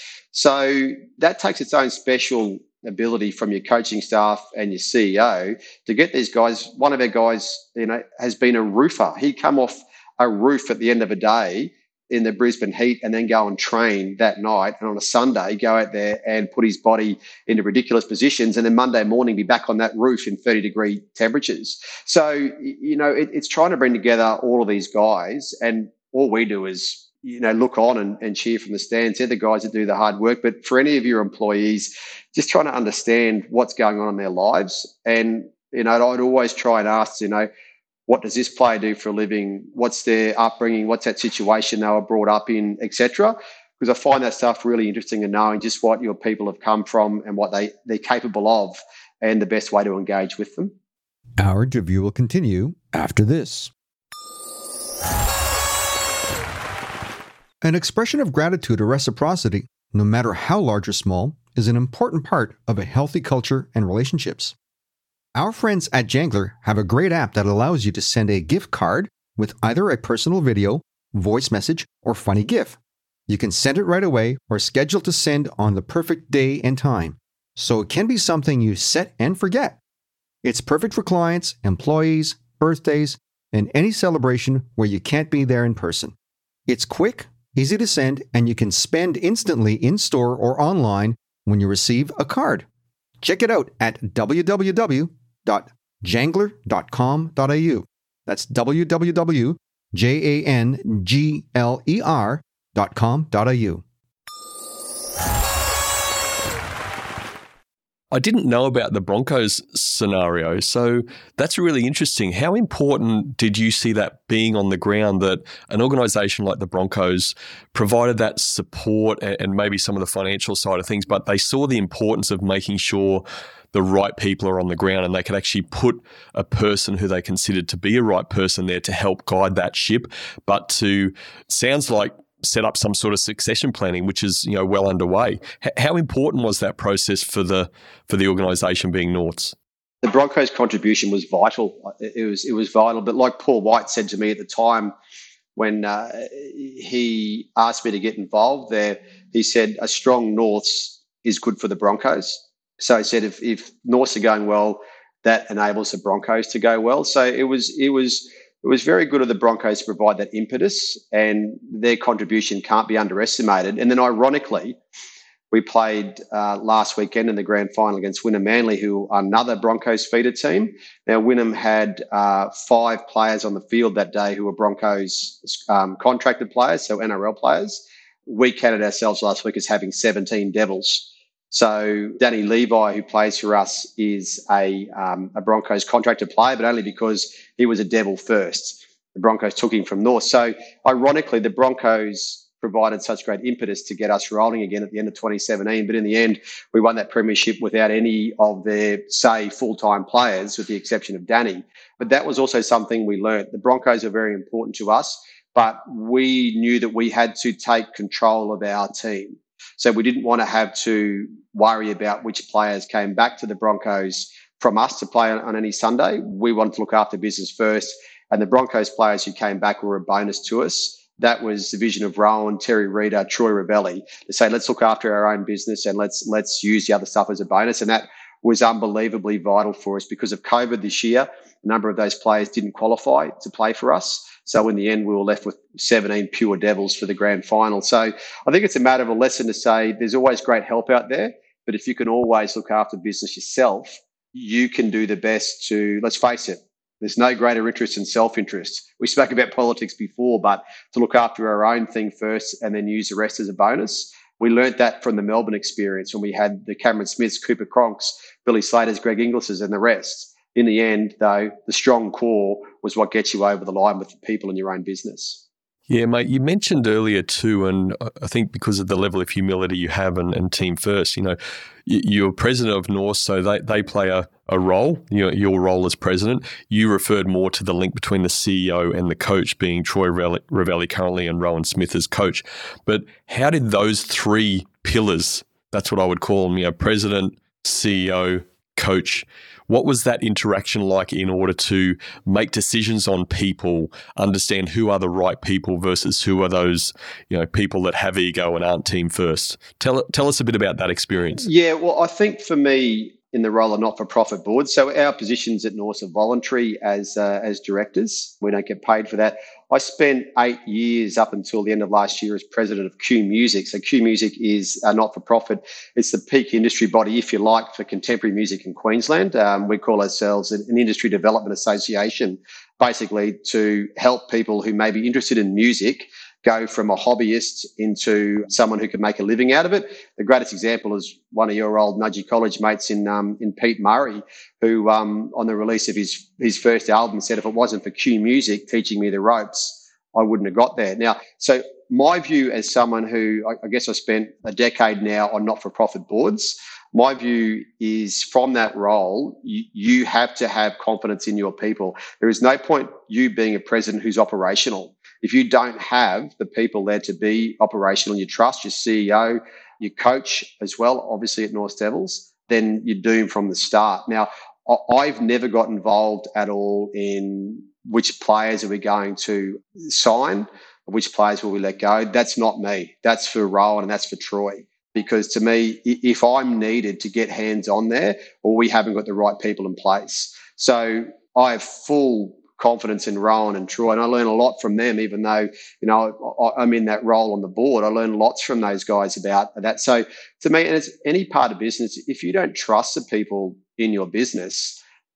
So that takes its own special ability from your coaching staff and your C E O to get these guys. One of our guys, you know, has been a roofer. He come off a roof at the end of a day in the Brisbane heat and then go and train that night, and on a Sunday go out there and put his body into ridiculous positions, and then Monday morning be back on that roof in thirty degree temperatures. So, you know, it, it's trying to bring together all of these guys, and all we do is, you know, look on and, and cheer from the stands. They're the guys that do the hard work. But for any of your employees, just trying to understand what's going on in their lives. And, you know, I'd always try and ask, you know, what does this player do for a living? What's their upbringing? What's that situation they were brought up in, et cetera? Because I find that stuff really interesting and knowing just what your people have come from and what they, they're capable of and the best way to engage with them.
Our interview will continue after this. An expression of gratitude or reciprocity, no matter how large or small, is an important part of a healthy culture and relationships. Our friends at Jangler have a great app that allows you to send a gift card with either a personal video, voice message, or funny GIF. You can send it right away or schedule to send on the perfect day and time, so it can be something you set and forget. It's perfect for clients, employees, birthdays, and any celebration where you can't be there in person. It's quick, easy to send, and you can spend instantly in-store or online when you receive a card. Check it out at w w w dot jangler dot com dot a u. That's w w w dot jangler dot com dot a u.
I didn't know about the Broncos scenario, so that's really interesting. How important did you see that being on the ground, that an organisation like the Broncos provided that support and maybe some of the financial side of things, but they saw the importance of making sure the right people are on the ground and they could actually put a person who they considered to be a right person there to help guide that ship, but to, sounds like, set up some sort of succession planning, which is, you know, well underway. H- how important was that process for the for the organisation being Norths?
The Broncos' contribution was vital. It was it was vital. But like Paul White said to me at the time when uh, he asked me to get involved there, he said a strong Norths is good for the Broncos. So he said if if Norths are going well, that enables the Broncos to go well. So it was it was. It was very good of the Broncos to provide that impetus, and their contribution can't be underestimated. And then ironically, we played uh, last weekend in the grand final against Wynnum Manly, who are another Broncos feeder team. Now, Wynnum had uh, five players on the field that day who were Broncos um, contracted players, so N R L players. We counted ourselves last week as having seventeen Devils. So Danny Levi, who plays for us, is a um, a Broncos contracted player, but only because he was a Devil first. The Broncos took him from North. So ironically, the Broncos provided such great impetus to get us rolling again at the end of twenty seventeen. But in the end, we won that premiership without any of their, say, full-time players, with the exception of Danny. But that was also something we learnt. The Broncos are very important to us, but we knew that we had to take control of our team. So we didn't want to have to worry about which players came back to the Broncos from us to play on, on any Sunday. We wanted to look after business first. And the Broncos players who came back were a bonus to us. That was the vision of Rowan, Terry Reader, Troy Ravelli, to say, let's look after our own business and let's let's use the other stuff as a bonus. And that was unbelievably vital for us. Because of COVID this year, a number of those players didn't qualify to play for us. So in the end, we were left with seventeen pure Devils for the grand final. So I think it's a matter of a lesson to say there's always great help out there, but if you can always look after business yourself, you can do the best to, let's face it, there's no greater interest in self-interest. We spoke about politics before, but to look after our own thing first and then use the rest as a bonus. We learnt that from the Melbourne experience when we had the Cameron Smiths, Cooper Cronks, Billy Slaters, Greg Inglis's and the rest. In the end, though, the strong core was what gets you over the line with the people in your own business.
Yeah, mate, you mentioned earlier too, and I think because of the level of humility you have and, and team first, you know, you're president of North, so they, they play a, a role, you know, your role as president. You referred more to the link between the C E O and the coach, being Troy Ravelli currently and Rowan Smith as coach. But how did those three pillars, that's what I would call them, you know, president, C E O, coach, what was that interaction like in order to make decisions on people, understand who are the right people versus who are those, you know, people that have ego and aren't team first? Tell tell us a bit about that experience.
Yeah, well, I think for me, in the role of not-for-profit board, so our positions at North are voluntary as uh, as directors. We don't get paid for that. I spent eight years up until the end of last year as president of Q Music. So Q Music is a not-for-profit. It's the peak industry body, if you like, for contemporary music in Queensland. Um, we call ourselves an industry development association, basically to help people who may be interested in music go from a hobbyist into someone who can make a living out of it. The greatest example is one of your old Nudgee College mates in um, in Pete Murray, who um, on the release of his, his first album said, if it wasn't for Q Music teaching me the ropes, I wouldn't have got there. Now, so my view as someone who, I, I guess I spent a decade now on not-for-profit boards, my view is from that role, you, you have to have confidence in your people. There is no point you being a president who's operational if you don't have the people there to be operational, you trust your C E O, your coach as well, obviously at North Devils, then you're doomed from the start. Now, I've never got involved at all in which players are we going to sign, which players will we let go. That's not me. That's for Rowan and that's for Troy. Because to me, if I'm needed to get hands on there, or we haven't got the right people in place. So I have full confidence in Rowan and Troy, and I learn a lot from them, even though, you know, I'm in that role on the board. I learn lots from those guys about that. So to me, and it's any part of business, if you don't trust the people in your business,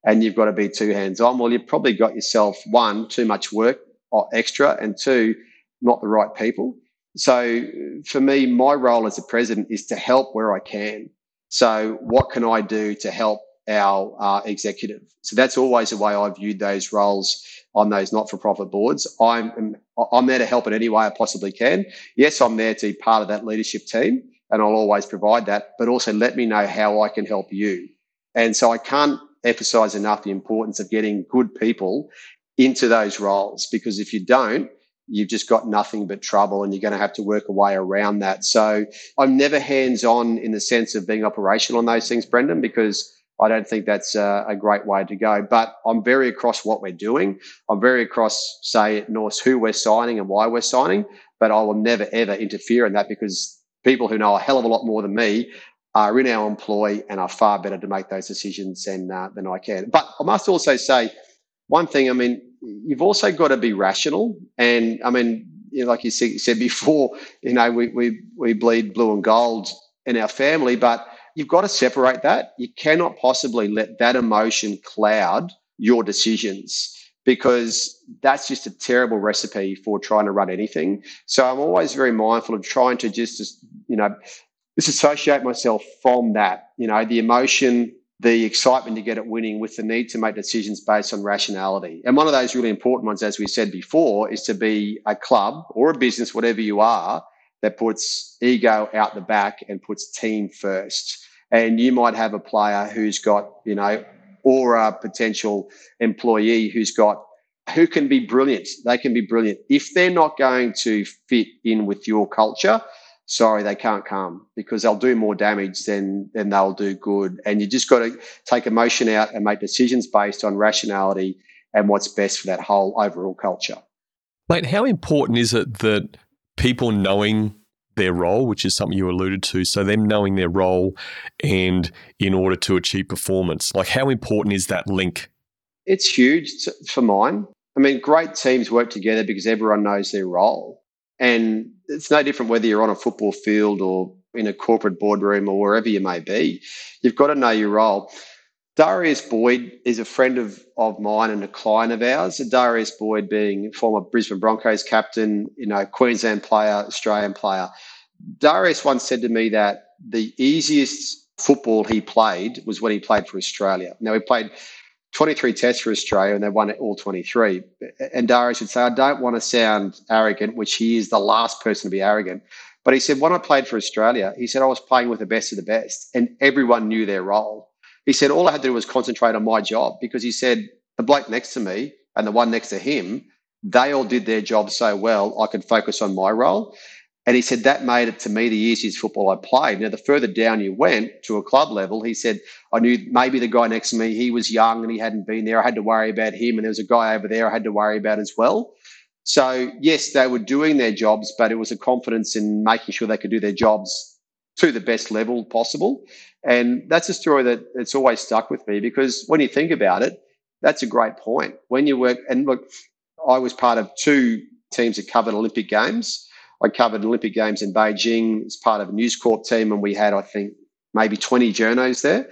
and you've got to be too hands-on. Well, you've probably got yourself, one, too much work or extra, and two, not the right people. So for me, my role as a president is to help where I can. So what can I do to help our uh, executive? So that's always the way I viewed those roles on those not-for-profit boards. I'm I'm there to help in any way I possibly can. Yes, I'm there to be part of that leadership team, and I'll always provide that, but also let me know how I can help you. And so I can't emphasize enough the importance of getting good people into those roles, because if you don't, you've just got nothing but trouble, and you're going to have to work a way around that. So I'm never hands-on in the sense of being operational on those things, Brendan, because I don't think that's a, a great way to go. But I'm very across what we're doing. I'm very across, say, at Norths, who we're signing and why we're signing, but I will never, ever interfere in that, because people who know a hell of a lot more than me are in our employ and are far better to make those decisions than, uh, than I can. But I must also say one thing, I mean, you've also got to be rational. And, I mean, you know, like you said before, you know, we, we, we bleed blue and gold in our family, but you've got to separate that. You cannot possibly let that emotion cloud your decisions, because that's just a terrible recipe for trying to run anything. So I'm always very mindful of trying to just, just you know, disassociate myself from that, you know, the emotion, the excitement to get at winning with the need to make decisions based on rationality. And one of those really important ones, as we said before, is to be a club or a business, whatever you are, that puts ego out the back and puts team first. And you might have a player who's got, you know, or a potential employee who's got, who can be brilliant. They can be brilliant. If they're not going to fit in with your culture, sorry, they can't come, because they'll do more damage than, than they'll do good. And you just got to take emotion out and make decisions based on rationality and what's best for that whole overall culture.
Mate, how important is it that people knowing their role, which is something you alluded to, so them knowing their role and in order to achieve performance, like how important is that link?
It's huge for mine. I mean, great teams work together because everyone knows their role. And it's no different whether you're on a football field or in a corporate boardroom or wherever you may be. You've got to know your role. Darius Boyd is a friend of, of mine and a client of ours. Darius Boyd being former Brisbane Broncos captain, you know, Queensland player, Australian player. Darius once said to me that the easiest football he played was when he played for Australia. Now, he played twenty-three tests for Australia and they won it all twenty-three. And Darius would say, I don't want to sound arrogant, which he is the last person to be arrogant. But he said, when I played for Australia, he said, I was playing with the best of the best and everyone knew their role. He said, all I had to do was concentrate on my job, because he said, the bloke next to me and the one next to him, they all did their job so well, I could focus on my role. And he said, that made it to me the easiest football I played. Now, the further down you went to a club level, he said, I knew maybe the guy next to me, he was young and he hadn't been there. I had to worry about him. And there was a guy over there I had to worry about as well. So, yes, they were doing their jobs, but it was a confidence in making sure they could do their jobs to the best level possible. And that's a story that it's always stuck with me, because when you think about it, that's a great point. When you work, and look, I was part of two teams that covered Olympic Games. I covered Olympic Games in Beijing as part of a News Corp team, and we had, I think, maybe twenty journos there.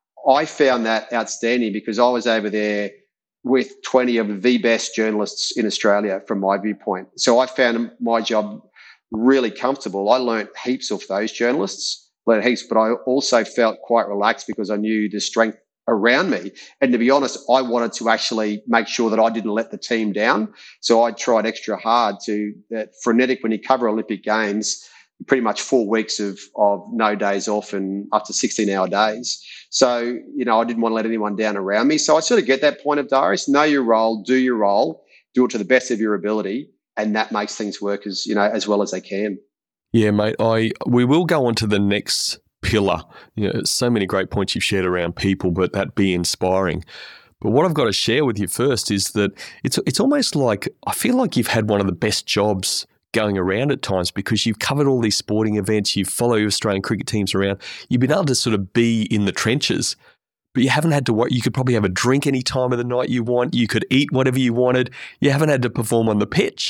I found that outstanding because I was over there with twenty of the best journalists in Australia from my viewpoint. So I found my job really comfortable. I learned heaps off those journalists, learned heaps, but I also felt quite relaxed because I knew the strength around me. And to be honest, I wanted to actually make sure that I didn't let the team down. So I tried extra hard to, that frenetic, when you cover Olympic Games, pretty much four weeks of, of no days off and up to sixteen hour days. So, you know, I didn't want to let anyone down around me. So I sort of get that point of Darius, know your role, do your role, do it to the best of your ability. And that makes things work as, you know, as well as they can.
Yeah, mate. I we will go on to the next pillar. You know, so many great points you've shared around people, but that be inspiring. But what I've got to share with you first is that it's it's almost like I feel like you've had one of the best jobs going around at times, because you've covered all these sporting events, you've followed Australian cricket teams around, you've been able to sort of be in the trenches. but you haven't had to what you could probably have a drink any time of the night you want. You could eat whatever you wanted. You haven't had to perform on the pitch.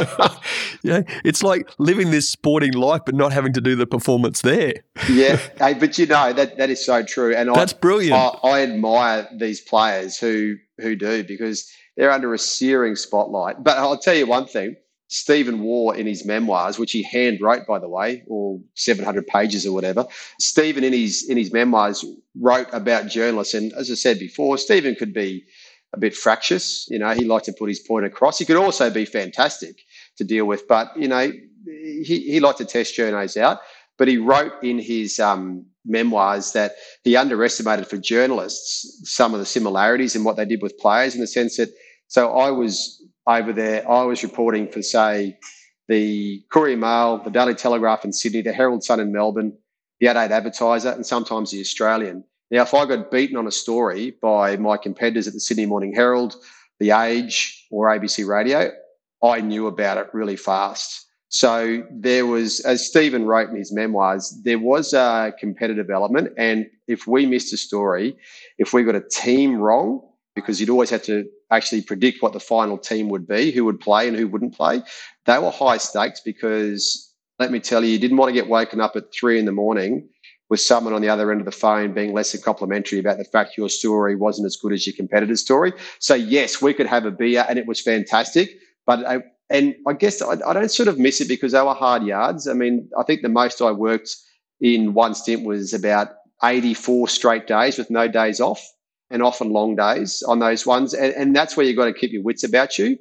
Yeah, it's like living this sporting life, but not having to do the performance there.
Yeah, hey, but you know that that is so true, and
that's
I,
brilliant.
I, I admire these players who who do, because they're under a searing spotlight. But I'll tell you one thing. Stephen Waugh, in his memoirs, which he hand wrote, by the way, or seven hundred pages or whatever, Stephen in his in his memoirs wrote about journalists. And as I said before, Stephen could be a bit fractious. You know, he liked to put his point across. He could also be fantastic to deal with, but, you know, he, he liked to test journos out. But he wrote in his um, memoirs that he underestimated for journalists some of the similarities in what they did with players, in the sense that, so I was over there, I was reporting for, say, the Courier Mail, the Daily Telegraph in Sydney, the Herald Sun in Melbourne, the Adelaide Advertiser, and sometimes the Australian. Now, if I got beaten on a story by my competitors at the Sydney Morning Herald, The Age, or A B C Radio, I knew about it really fast. So there was, as Stephen wrote in his memoirs, there was a competitive element. And if we missed a story, if we got a team wrong, because you'd always have to actually predict what the final team would be, who would play and who wouldn't play, they were high stakes, because, let me tell you, you didn't want to get woken up at three in the morning with someone on the other end of the phone being less than complimentary about the fact your story wasn't as good as your competitor's story. So, yes, we could have a beer and it was fantastic. But I, and I guess I, I don't sort of miss it because they were hard yards. I mean, I think the most I worked in one stint was about eighty-four straight days with no days off, and often long days on those ones. And, and that's where you've got to keep your wits about you,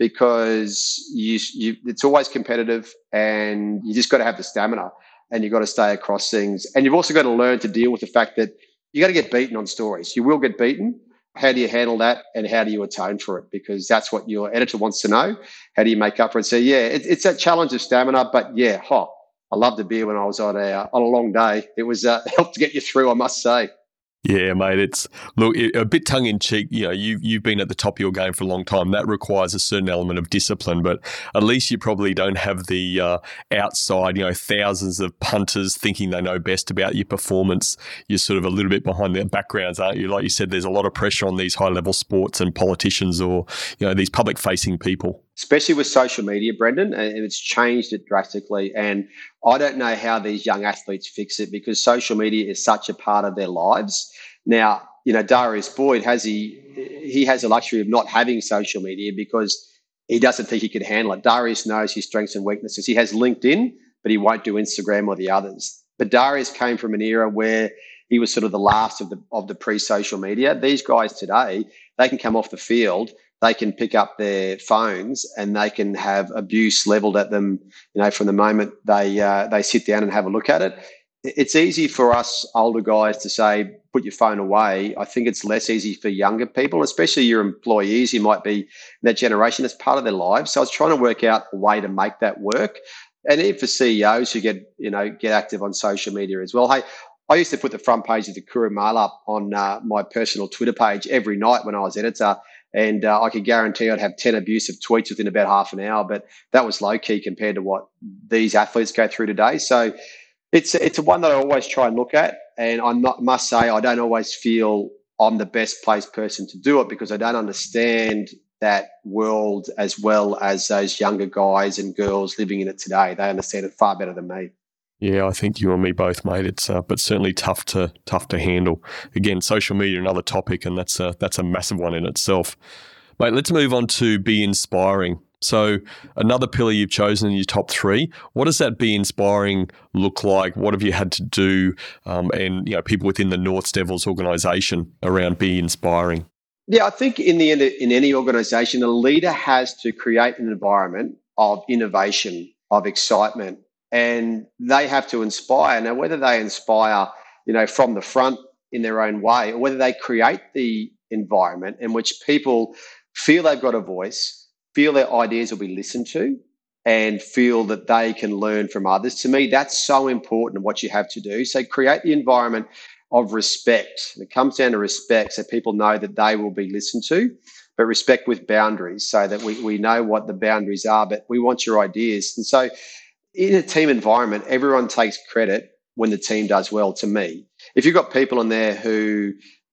because you, you, it's always competitive, and you just got to have the stamina, and you've got to stay across things. And you've also got to learn to deal with the fact that you got to get beaten on stories. You will get beaten. How do you handle that, and how do you atone for it? Because that's what your editor wants to know. How do you make up for it? So, yeah, it, it's that challenge of stamina. But, yeah, huh, I loved the beer when I was on a, on a long day. It was uh, helped to get you through, I must say.
Yeah, mate. It's look it, a bit tongue in cheek. You know, you've you've been at the top of your game for a long time. That requires a certain element of discipline, but at least you probably don't have the uh, outside. You know, thousands of punters thinking they know best about your performance. You're sort of a little bit behind their backgrounds, aren't you? Like you said, there's a lot of pressure on these high level sports and politicians, or you know, these public facing people.
Especially with social media, Brendan, and it's changed it drastically. And I don't know how these young athletes fix it, because social media is such a part of their lives. Now, you know, Darius Boyd, has he he has the luxury of not having social media because he doesn't think he can handle it. Darius knows his strengths and weaknesses. He has LinkedIn, but he won't do Instagram or the others. But Darius came from an era where he was sort of the last of the of the pre-social media. These guys today, they can come off the field, they can pick up their phones, and they can have abuse leveled at them, you know, from the moment they uh, they sit down and have a look at it. It's easy for us older guys to say, put your phone away. I think it's less easy for younger people, especially your employees who might be in that generation. It's part of their lives. So I was trying to work out a way to make that work. And even for C E Os who get, you know, get active on social media as well. Hey, I used to put the front page of the Courier Mail up on uh, my personal Twitter page every night when I was editor. And uh, I could guarantee I'd have ten abusive tweets within about half an hour. But that was low key compared to what these athletes go through today. So It's it's a one that I always try and look at, and I not, must say I don't always feel I'm the best placed person to do it, because I don't understand that world as well as those younger guys and girls living in it today. They understand it far better than me.
Yeah, I think you and me both, mate. It's uh, but certainly tough to tough to handle. Again, social media, another topic, and that's a, that's a massive one in itself. Mate, let's move on to be inspiring. So another pillar you've chosen in your top three. What does that be inspiring look like? What have you had to do, um, and you know, people within the Norths Devils organisation around be inspiring?
Yeah, I think in the end, in any organisation, a leader has to create an environment of innovation, of excitement, and they have to inspire. Now, whether they inspire, you know, from the front in their own way, or whether they create the environment in which people feel they've got a voice, feel their ideas will be listened to, and feel that they can learn from others. To me, that's so important, what you have to do. So create the environment of respect. It comes down to respect, so people know that they will be listened to, but respect with boundaries, so that we, we know what the boundaries are, but we want your ideas. And so in a team environment, everyone takes credit when the team does well, to me. If you've got people in there who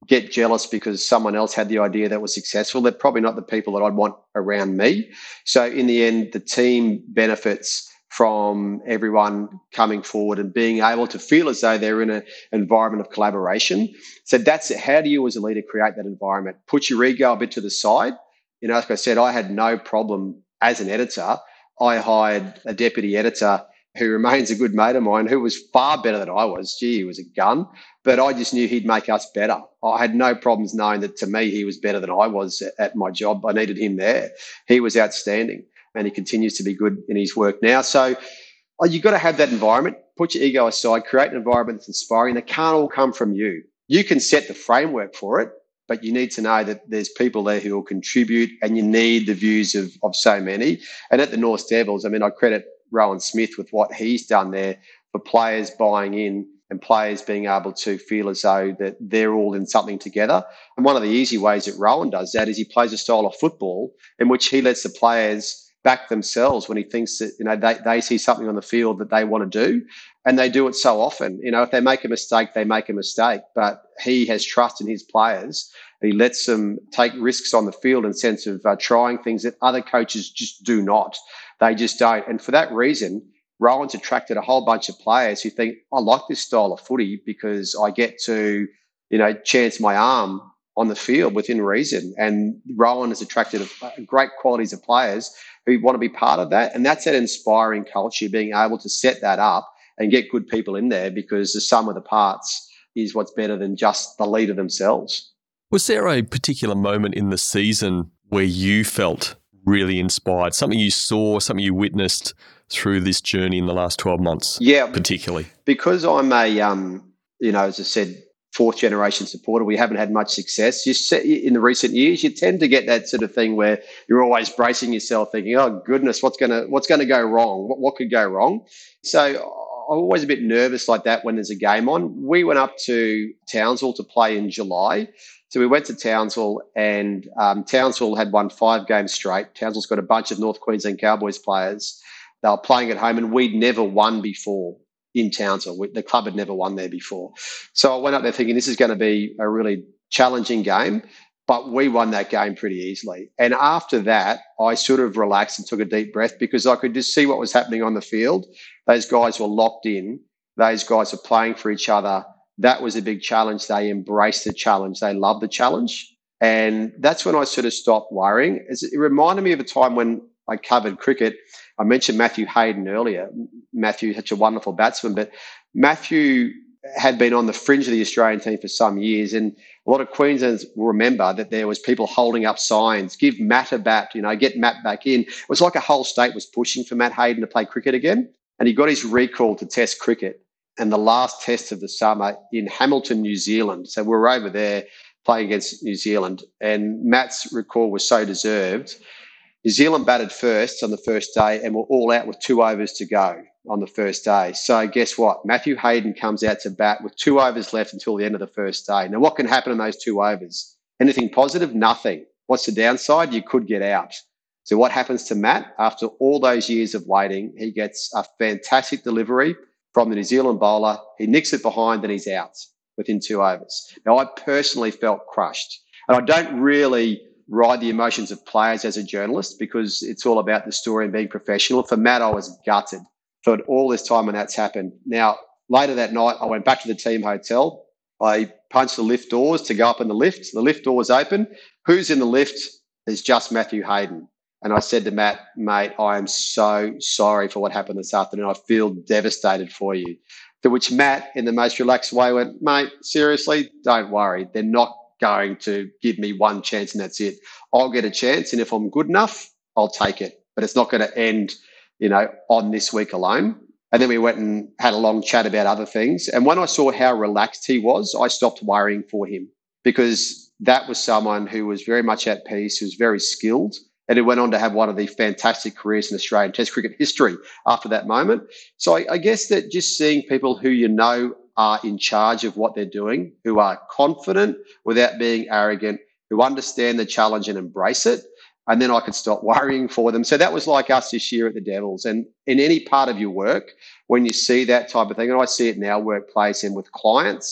get jealous because someone else had the idea that was successful. They're probably not the people that I'd want around me. So in the end, the team benefits from everyone coming forward and being able to feel as though they're in an environment of collaboration. So that's it. How do you as a leader create that environment? Put your ego a bit to the side. You know, like I said, I had no problem as an editor. I hired a deputy editor who remains a good mate of mine, who was far better than I was. Gee, he was a gun. But I just knew he'd make us better. I had no problems knowing that to me, he was better than I was at my job. I needed him there. He was outstanding, and he continues to be good in his work now. So oh, you've got to have that environment. Put your ego aside. Create an environment that's inspiring. They can't all come from you. You can set the framework for it, but you need to know that there's people there who will contribute, and you need the views of, of so many. And at the North Devils, I mean, I credit Rowan Smith with what he's done there for players buying in and players being able to feel as though that they're all in something together. And one of the easy ways that Rowan does that is he plays a style of football in which he lets the players back themselves when he thinks that, you know, they, they see something on the field that they want to do. And they do it so often. You know, if they make a mistake, they make a mistake. But he has trust in his players. He lets them take risks on the field in the sense of uh, trying things that other coaches just do not. They just don't. And for that reason, Rowan's attracted a whole bunch of players who think, I like this style of footy because I get to, you know, chance my arm on the field within reason. And Rowan has attracted a, a great qualities of players who want to be part of that. And that's that inspiring culture, being able to set that up and get good people in there, because the sum of the parts is what's better than just the leader themselves.
Was there a particular moment in the season where you felt really inspired, something you saw, something you witnessed through this journey in the last twelve months?
Yeah,
particularly.
Because I'm a, um, you know, as I said, fourth generation supporter, we haven't had much success. You see, in the recent years, you tend to get that sort of thing where you're always bracing yourself, thinking, "Oh goodness, what's gonna what's gonna go wrong? What, what could go wrong?" So I'm always a bit nervous like that when there's a game on. We went up to Townsville to play in July. So we went to Townsville, and um, Townsville had won five games straight. Townsville's got a bunch of North Queensland Cowboys players. They were playing at home, and we'd never won before in Townsville. We, the club had never won there before. So I went up there thinking this is going to be a really challenging game, but we won that game pretty easily. And after that, I sort of relaxed and took a deep breath, because I could just see what was happening on the field. Those guys were locked in. Those guys were playing for each other. That was a big challenge. They embraced the challenge. They loved the challenge. And that's when I sort of stopped worrying. It reminded me of a time when I covered cricket. I mentioned Matthew Hayden earlier. Matthew, such a wonderful batsman, but Matthew had been on the fringe of the Australian team for some years, and a lot of Queenslanders will remember that there was people holding up signs, give Matt a bat, you know, get Matt back in. It was like a whole state was pushing for Matt Hayden to play cricket again, and he got his recall to Test cricket. And the last test of the summer in Hamilton, New Zealand. So we were over there playing against New Zealand, and Matt's recall was so deserved. New Zealand batted first on the first day and were all out with two overs to go on the first day. So guess what? Matthew Hayden comes out to bat with two overs left until the end of the first day. Now, what can happen in those two overs? Anything positive? Nothing. What's the downside? You could get out. So what happens to Matt? After all those years of waiting, he gets a fantastic delivery from the New Zealand bowler. He nicks it behind and he's out within two overs. Now, I personally felt crushed. And I don't really ride the emotions of players as a journalist, because it's all about the story and being professional. For Matt, I was gutted for all this time when that's happened. Now, later that night, I went back to the team hotel. I punched the lift doors to go up in the lift. The lift door was open. Who's in the lift? There's just Matthew Hayden. And I said to Matt, mate, I am so sorry for what happened this afternoon. I feel devastated for you. To which Matt, in the most relaxed way, went, mate, seriously, don't worry. They're not going to give me one chance and that's it. I'll get a chance, and if I'm good enough, I'll take it. But it's not going to end, you know, on this week alone. And then we went and had a long chat about other things. And when I saw how relaxed he was, I stopped worrying for him, because that was someone who was very much at peace, who was very skilled, and who went on to have one of the fantastic careers in Australian Test cricket history after that moment. So I, I guess that just seeing people who you know are in charge of what they're doing, who are confident without being arrogant, who understand the challenge and embrace it, and then I could stop worrying for them. So that was like us this year at the Devils. And in any part of your work, when you see that type of thing, and I see it in our workplace and with clients,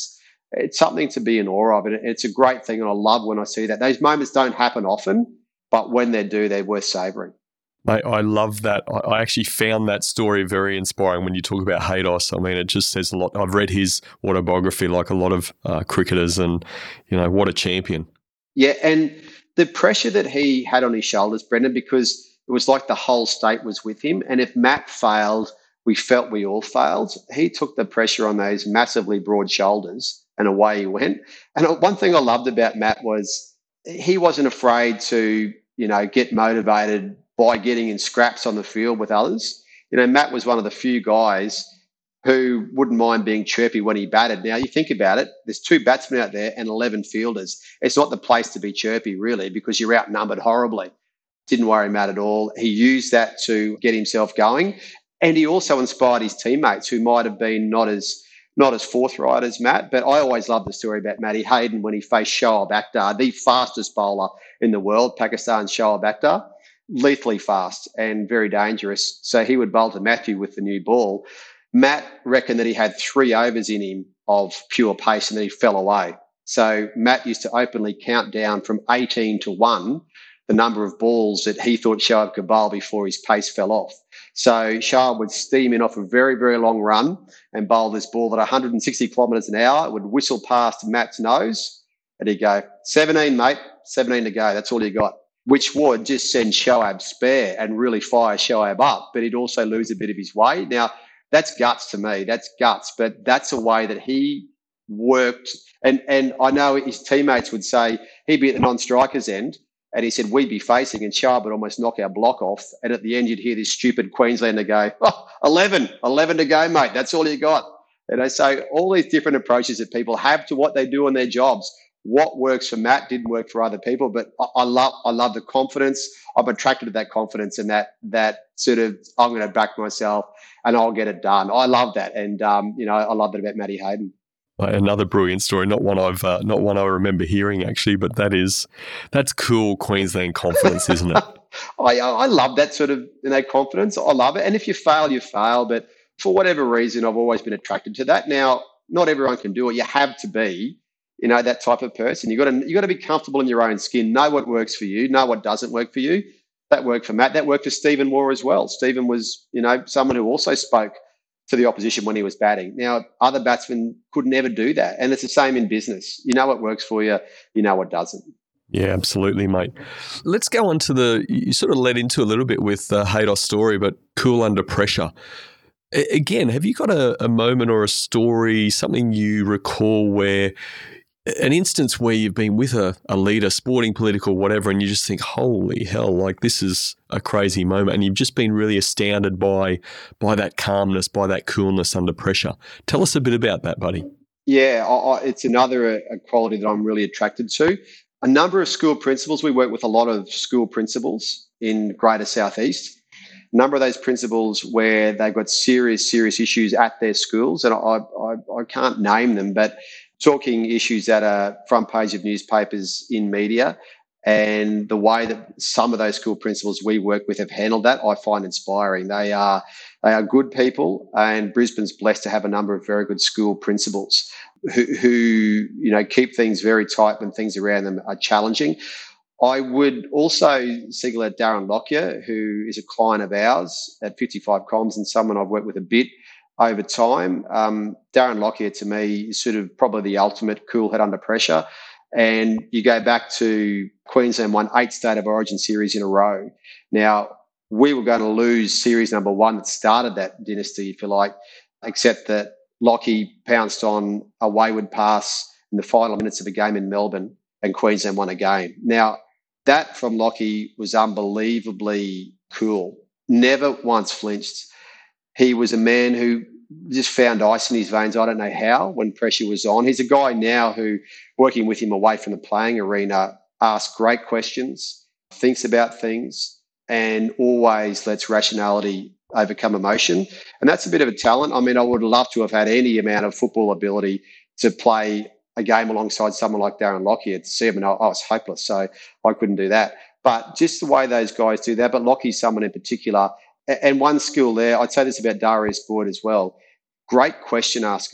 it's something to be in awe of. And it's a great thing. And I love when I see that. Those moments don't happen often, but when they do, they're worth savouring.
Mate, I love that. I actually found that story very inspiring when you talk about Haydos. I mean, it just says a lot. I've read his autobiography like a lot of uh, cricketers, and, you know, what a champion.
Yeah, and the pressure that he had on his shoulders, Brendan, because it was like the whole state was with him. And if Matt failed, we felt we all failed. He took the pressure on those massively broad shoulders and away he went. And one thing I loved about Matt was he wasn't afraid to, you know, get motivated by getting in scraps on the field with others. You know, Matt was one of the few guys who wouldn't mind being chirpy when he batted. Now, you think about it, there's two batsmen out there and eleven fielders. It's not the place to be chirpy, really, because you're outnumbered horribly. Didn't worry Matt at all. He used that to get himself going. And he also inspired his teammates who might have been not as not as forthright as Matt. But I always love the story about Matty Hayden when he faced Shoaib Akhtar, the fastest bowler in the world, Pakistan's Shoaib Akhtar. Lethally fast and very dangerous. So he would bowl to Matthew with the new ball. Matt reckoned that he had three overs in him of pure pace and then he fell away. So Matt used to openly count down from eighteen to one the number of balls that he thought Shoaib could bowl before his pace fell off. So Shoaib would steam in off a very, very long run and bowl this ball at one hundred sixty kilometres an hour. It would whistle past Matt's nose and he'd go, seventeen, mate, seventeen to go. That's all you got. Which would just send Shoaib spare and really fire Shoaib up, but he'd also lose a bit of his way. Now, that's guts to me. That's guts, but that's a way that he worked. And and I know his teammates would say he'd be at the non-striker's end, and he said we'd be facing, and Shoaib would almost knock our block off. And at the end, you'd hear this stupid Queenslander go, oh, eleven, eleven to go, mate. That's all you got. And I say all these different approaches that people have to what they do in their jobs. What works for Matt didn't work for other people, but I, I love I love the confidence. I'm attracted to that confidence and that that sort of I'm going to back myself and I'll get it done. I love that, and um, you know I love that about Matty Hayden.
Another brilliant story, not one I've uh, not one I remember hearing actually, but that is that's cool Queensland confidence, isn't it?
I I love that sort of you know confidence. I love it, and if you fail, you fail. But for whatever reason, I've always been attracted to that. Now, not everyone can do it. You have to be. You know, that type of person. You got to you got to be comfortable in your own skin. Know what works for you. Know what doesn't work for you. That worked for Matt. That worked for Stephen Waugh as well. Stephen was, you know, someone who also spoke to the opposition when he was batting. Now, other batsmen could never do that, and it's the same in business. You know what works for you. You know what doesn't.
Yeah, absolutely, mate. Let's go on to the. You sort of led into a little bit with the Haydos story, but cool under pressure. Again, have you got a, a moment or a story, something you recall where? An instance where you've been with a, a leader, sporting, political, whatever, and you just think, holy hell, like this is a crazy moment. And you've just been really astounded by by that calmness, by that coolness under pressure. Tell us a bit about that, buddy.
Yeah, I, I, it's another a, a quality that I'm really attracted to. A number of school principals, we work with a lot of school principals in Greater Southeast. A number of those principals where they've got serious, serious issues at their schools, and I, I, I can't name them, but talking issues that are front page of newspapers in media, and the way that some of those school principals we work with have handled that, I find inspiring. They are they are good people, and Brisbane's blessed to have a number of very good school principals who, who you know keep things very tight when things around them are challenging. I would also single out Darren Lockyer, who is a client of ours at fifty-five Comms and someone I've worked with a bit over time. Um, Darren Lockyer, to me, is sort of probably the ultimate cool head under pressure. And you go back to Queensland won eight State of Origin series in a row. Now, we were going to lose series number one that started that dynasty, if you like, except that Lockie pounced on a wayward pass in the final minutes of a game in Melbourne and Queensland won a game. Now, that from Lockie was unbelievably cool. Never once flinched. He was a man who just found ice in his veins. I don't know how when pressure was on. He's a guy now who, working with him away from the playing arena, asks great questions, thinks about things, and always lets rationality overcome emotion. And that's a bit of a talent. I mean, I would love to have had any amount of football ability to play a game alongside someone like Darren Lockyer. To see him, and I, I was hopeless, so I couldn't do that. But just the way those guys do that, but Lockie's someone in particular. And one skill there, I'd say this about Darius Boyd as well, great question askers.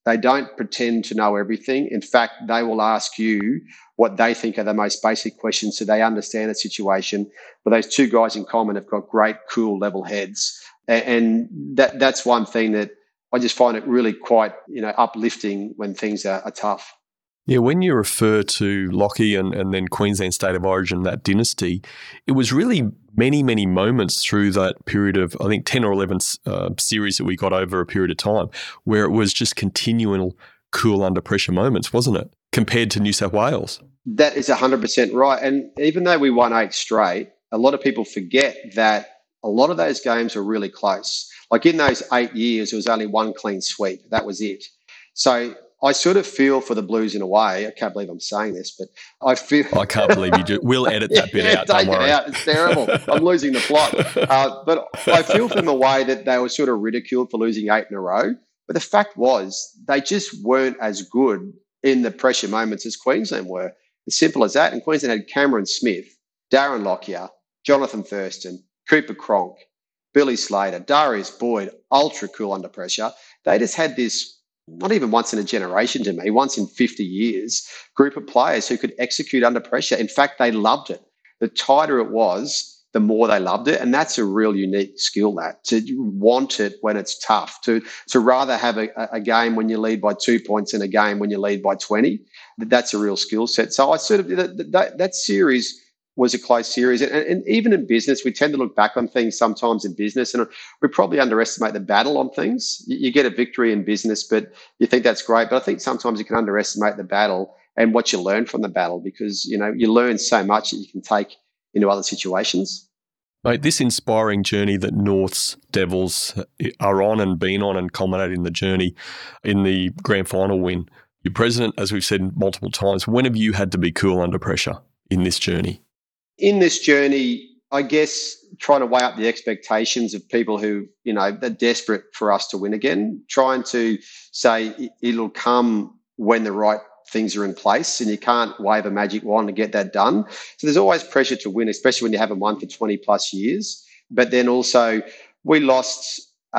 They don't pretend to know everything. In fact, they will ask you what they think are the most basic questions so they understand the situation. But those two guys in common have got great, cool, level heads. And that that's one thing that I just find it really quite, you know, uplifting when things are, are tough.
Yeah, when you refer to Lockie and, and then Queensland State of Origin, that dynasty, it was really many, many moments through that period of, I think, ten or eleven uh, series that we got over a period of time where it was just continual cool under pressure moments, wasn't it, compared to New South Wales?
That is one hundred percent right. And even though we won eight straight, a lot of people forget that a lot of those games were really close. Like in those eight years, there was only one clean sweep. That was it. So I sort of feel for the Blues in a way. I can't believe I'm saying this, but I feel...
I can't believe you do. We'll edit that bit
yeah,
out,
take
don't worry.
it out. It's terrible. I'm losing the plot. Uh, but I feel for them a way that they were sort of ridiculed for losing eight in a row. But the fact was they just weren't as good in the pressure moments as Queensland were. As simple as that. And Queensland had Cameron Smith, Darren Lockyer, Jonathan Thurston, Cooper Cronk, Billy Slater, Darius Boyd, ultra cool under pressure. They just had this, not even once in a generation to me, once in fifty years, group of players who could execute under pressure. In fact, they loved it. The tighter it was, the more they loved it. And that's a real unique skill, that, to want it when it's tough, to to rather have a, a game when you lead by two points in a game when you lead by twenty. That's a real skill set. So I sort of, that, that, that series was a close series. And, and even in business, we tend to look back on things sometimes in business, and we probably underestimate the battle on things. You, you get a victory in business, but you think that's great. But I think sometimes you can underestimate the battle and what you learn from the battle, because, you know, you learn so much that you can take into other situations.
Mate, this inspiring journey that North's Devils are on and been on and culminated in the journey in the grand final win. Your president, as we've said multiple times, when have you had to be cool under pressure in this journey?
In this journey, I guess trying to weigh up the expectations of people who, you know, they're desperate for us to win again, trying to say it'll come when the right things are in place, and you can't wave a magic wand to get that done. So there's always pressure to win, especially when you haven't won for twenty plus years. But then also, we lost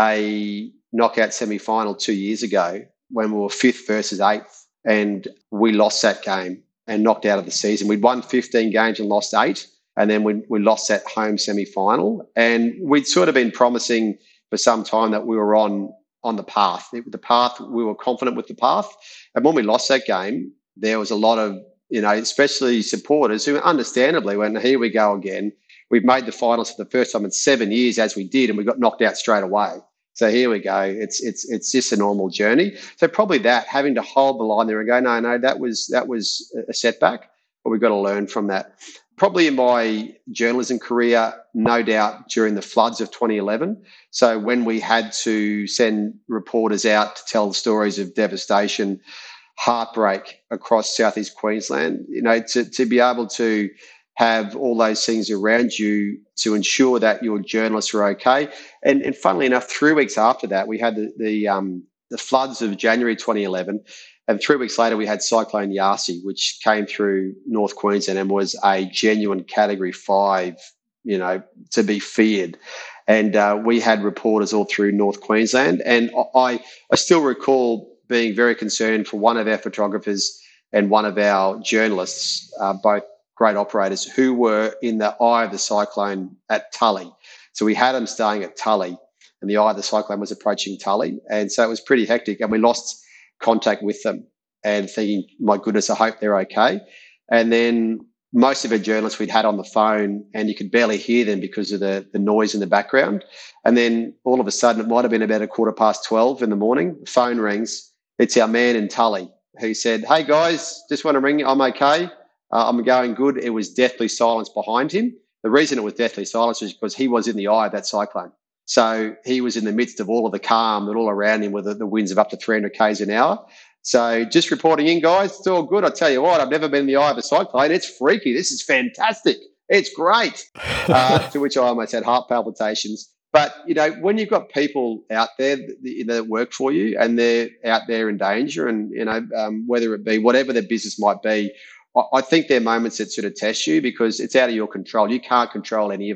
a knockout semi-final two years ago when we were fifth versus eighth, and we lost that game and knocked out of the season. We'd won fifteen games and lost eight, and then we, we lost that home semi-final. And we'd sort of been promising for some time that we were on on the path. The path, we were confident with the path. And when we lost that game, there was a lot of, you know, especially supporters who understandably went, here we go again. We've made the finals for the first time in seven years as we did, and we got knocked out straight away. So here we go. It's it's it's just a normal journey. So probably that, having to hold the line there and go, no, no, that was that was a setback, but we've got to learn from that. Probably in my journalism career, no doubt during the floods of twenty eleven. So when we had to send reporters out to tell the stories of devastation, heartbreak across southeast Queensland, you know, to, to be able to have all those things around you to ensure that your journalists are okay. And, and funnily enough, three weeks after that, we had the the, um, the floods of January twenty eleven. And three weeks later, we had Cyclone Yasi, which came through North Queensland and was a genuine Category five, you know, to be feared. And uh, we had reporters all through North Queensland. And I, I still recall being very concerned for one of our photographers and one of our journalists, uh, both great operators, who were in the eye of the cyclone at Tully. So we had them staying at Tully, and the eye of the cyclone was approaching Tully. And so it was pretty hectic, and we lost contact with them and thinking, my goodness, I hope they're okay. And then most of our journalists we'd had on the phone, and you could barely hear them because of the, the noise in the background. And then all of a sudden, it might have been about a quarter past twelve in the morning, the phone rings. It's our man in Tully who said, hey guys, just want to ring you, I'm okay. Uh, I'm going good. It was deathly silence behind him. The reason it was deathly silence was because he was in the eye of that cyclone. So he was in the midst of all of the calm that all around him with the, the winds of up to three hundred kays an hour. So just reporting in, guys, it's all good. I tell you what, I've never been in the eye of a cyclone. It's freaky. This is fantastic. It's great. Uh, to which I almost had heart palpitations. But, you know, when you've got people out there that, that work for you and they're out there in danger, and, you know, um, whether it be whatever their business might be, I think they're moments that sort of test you because it's out of your control. You can't control any of that.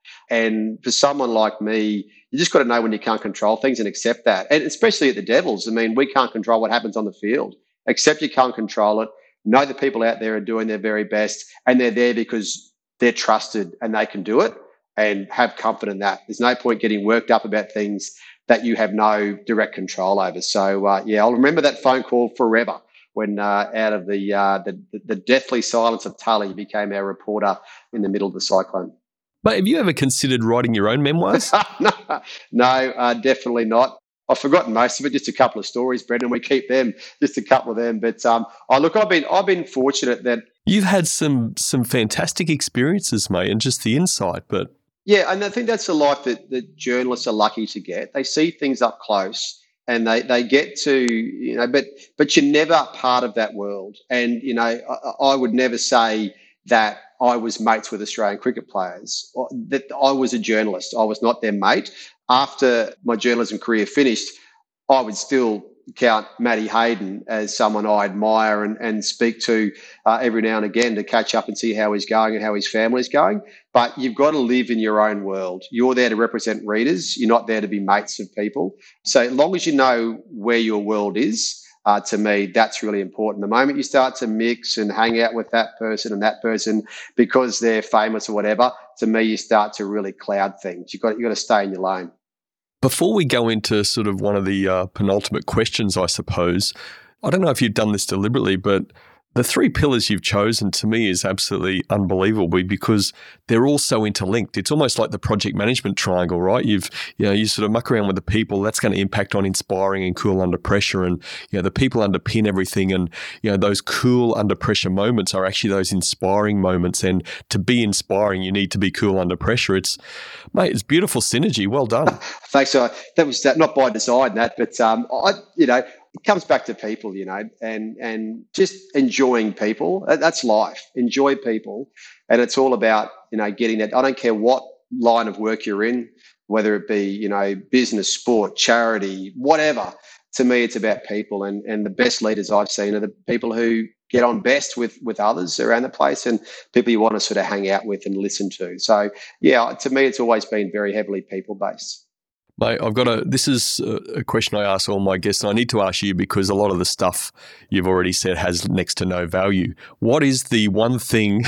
And for someone like me, you just got to know when you can't control things and accept that. And especially at the Devils, I mean, we can't control what happens on the field. Accept you can't control it. Know the people out there are doing their very best, and they're there because they're trusted and they can do it, and have comfort in that. There's no point getting worked up about things that you have no direct control over. So, uh, yeah, I'll remember that phone call forever when uh, out of the, uh, the the deathly silence of Tully, he became our reporter in the middle of the cyclone.
But have you ever considered writing your own memoirs?
no, no uh, definitely not. I've forgotten most of it. Just a couple of stories, Brendan. We keep them, just a couple of them. But um, oh, look, I've been I've been fortunate that
you've had some some fantastic experiences, mate, and just the insight. But
yeah, and I think that's the life that, that journalists are lucky to get. They see things up close, and they, they get to, you know, but but you're never part of that world. And you know, I, I would never say that I was mates with Australian cricket players. That I was a journalist. I was not their mate. After my journalism career finished, I would still count Matty Hayden as someone I admire and, and speak to uh, every now and again to catch up and see how he's going and how his family's going. But you've got to live in your own world. You're there to represent readers. You're not there to be mates of people. So as long as you know where your world is, uh, to me, that's really important. The moment you start to mix and hang out with that person and that person because they're famous or whatever, to me, you start to really cloud things. You've got, you've got to stay in your lane.
Before we go into sort of one of the uh, penultimate questions, I suppose, I don't know if you've done this deliberately, but the three pillars you've chosen to me is absolutely unbelievable because they're all so interlinked. It's almost like the project management triangle, right? You've, you know, you sort of muck around with the people. That's going to impact on inspiring and cool under pressure. And, you know, the people underpin everything. And, you know, those cool under pressure moments are actually those inspiring moments. And to be inspiring, you need to be cool under pressure. It's, mate, it's beautiful synergy. Well done.
Thanks. Uh, that was that, not by design, that, but, um, I, you know, it comes back to people, you know, and and just enjoying people. That's life. Enjoy people. And it's all about, you know, getting that. I don't care what line of work you're in, whether it be, you know, business, sport, charity, whatever. To me, it's about people. And, and the best leaders I've seen are the people who get on best with, with others around the place and people you want to sort of hang out with and listen to. So, yeah, to me, it's always been very heavily people-based.
Mate, I've got a, this is a question I ask all my guests, and I need to ask you because a lot of the stuff you've already said has next to no value. What is the one thing,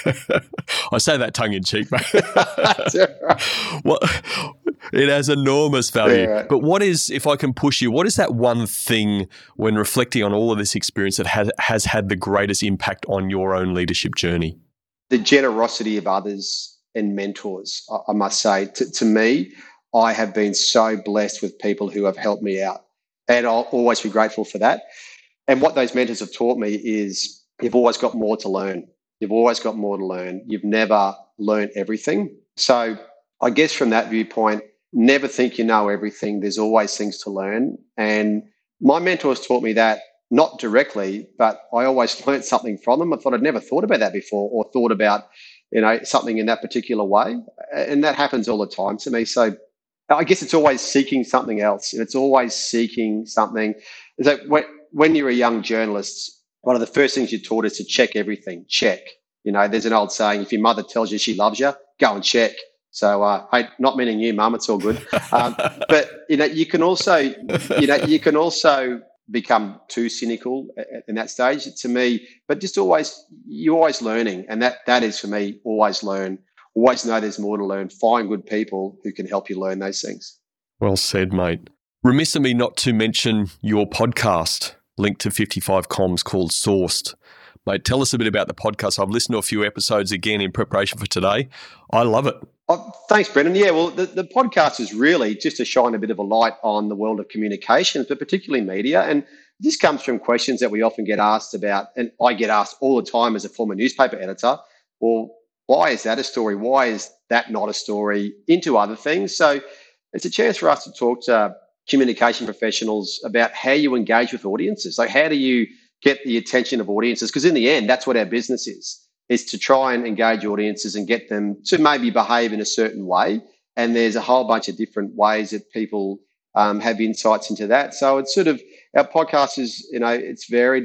I say that tongue in cheek, mate. What, it has enormous value. Yeah. But what is, if I can push you, what is that one thing when reflecting on all of this experience that has, has had the greatest impact on your own leadership journey?
The generosity of others and mentors, I, I must say. To, to me, I have been so blessed with people who have helped me out, and I'll always be grateful for that. And what those mentors have taught me is you've always got more to learn. You've always got more to learn. You've never learned everything. So I guess from that viewpoint, never think you know everything. There's always things to learn. And my mentors taught me that, not directly, but I always learned something from them. I thought I'd never thought about that before or thought about, you know, something in that particular way. And that happens all the time to me. So I guess it's always seeking something else. It's always seeking something. So when, when you're a young journalist, one of the first things you're taught is to check everything. Check. You know, there's an old saying, if your mother tells you she loves you, go and check. So, uh, hey, not meaning you, Mum, it's all good. Um, but, you know, you can also, you know, you can also become too cynical in that stage to me, but just always, you're always learning. And that that is for me, always learn. Always know there's more to learn. Find good people who can help you learn those things.
Well said, mate. Remiss of me not to mention your podcast linked to fifty-five comms called Sourced. Mate, tell us a bit about the podcast. I've listened to a few episodes again in preparation for today. I love it.
Oh, thanks, Brendan. Yeah, well, the, the podcast is really just to shine a bit of a light on the world of communications, but particularly media. And this comes from questions that we often get asked about, and I get asked all the time as a former newspaper editor. Well, why is that a story? Why is that not a story? Into other things. So it's a chance for us to talk to communication professionals about how you engage with audiences. Like, how do you get the attention of audiences? Because in the end, that's what our business is, is to try and engage audiences and get them to maybe behave in a certain way. And there's a whole bunch of different ways that people um, have insights into that. So it's sort of, our podcast is, you know, it's varied.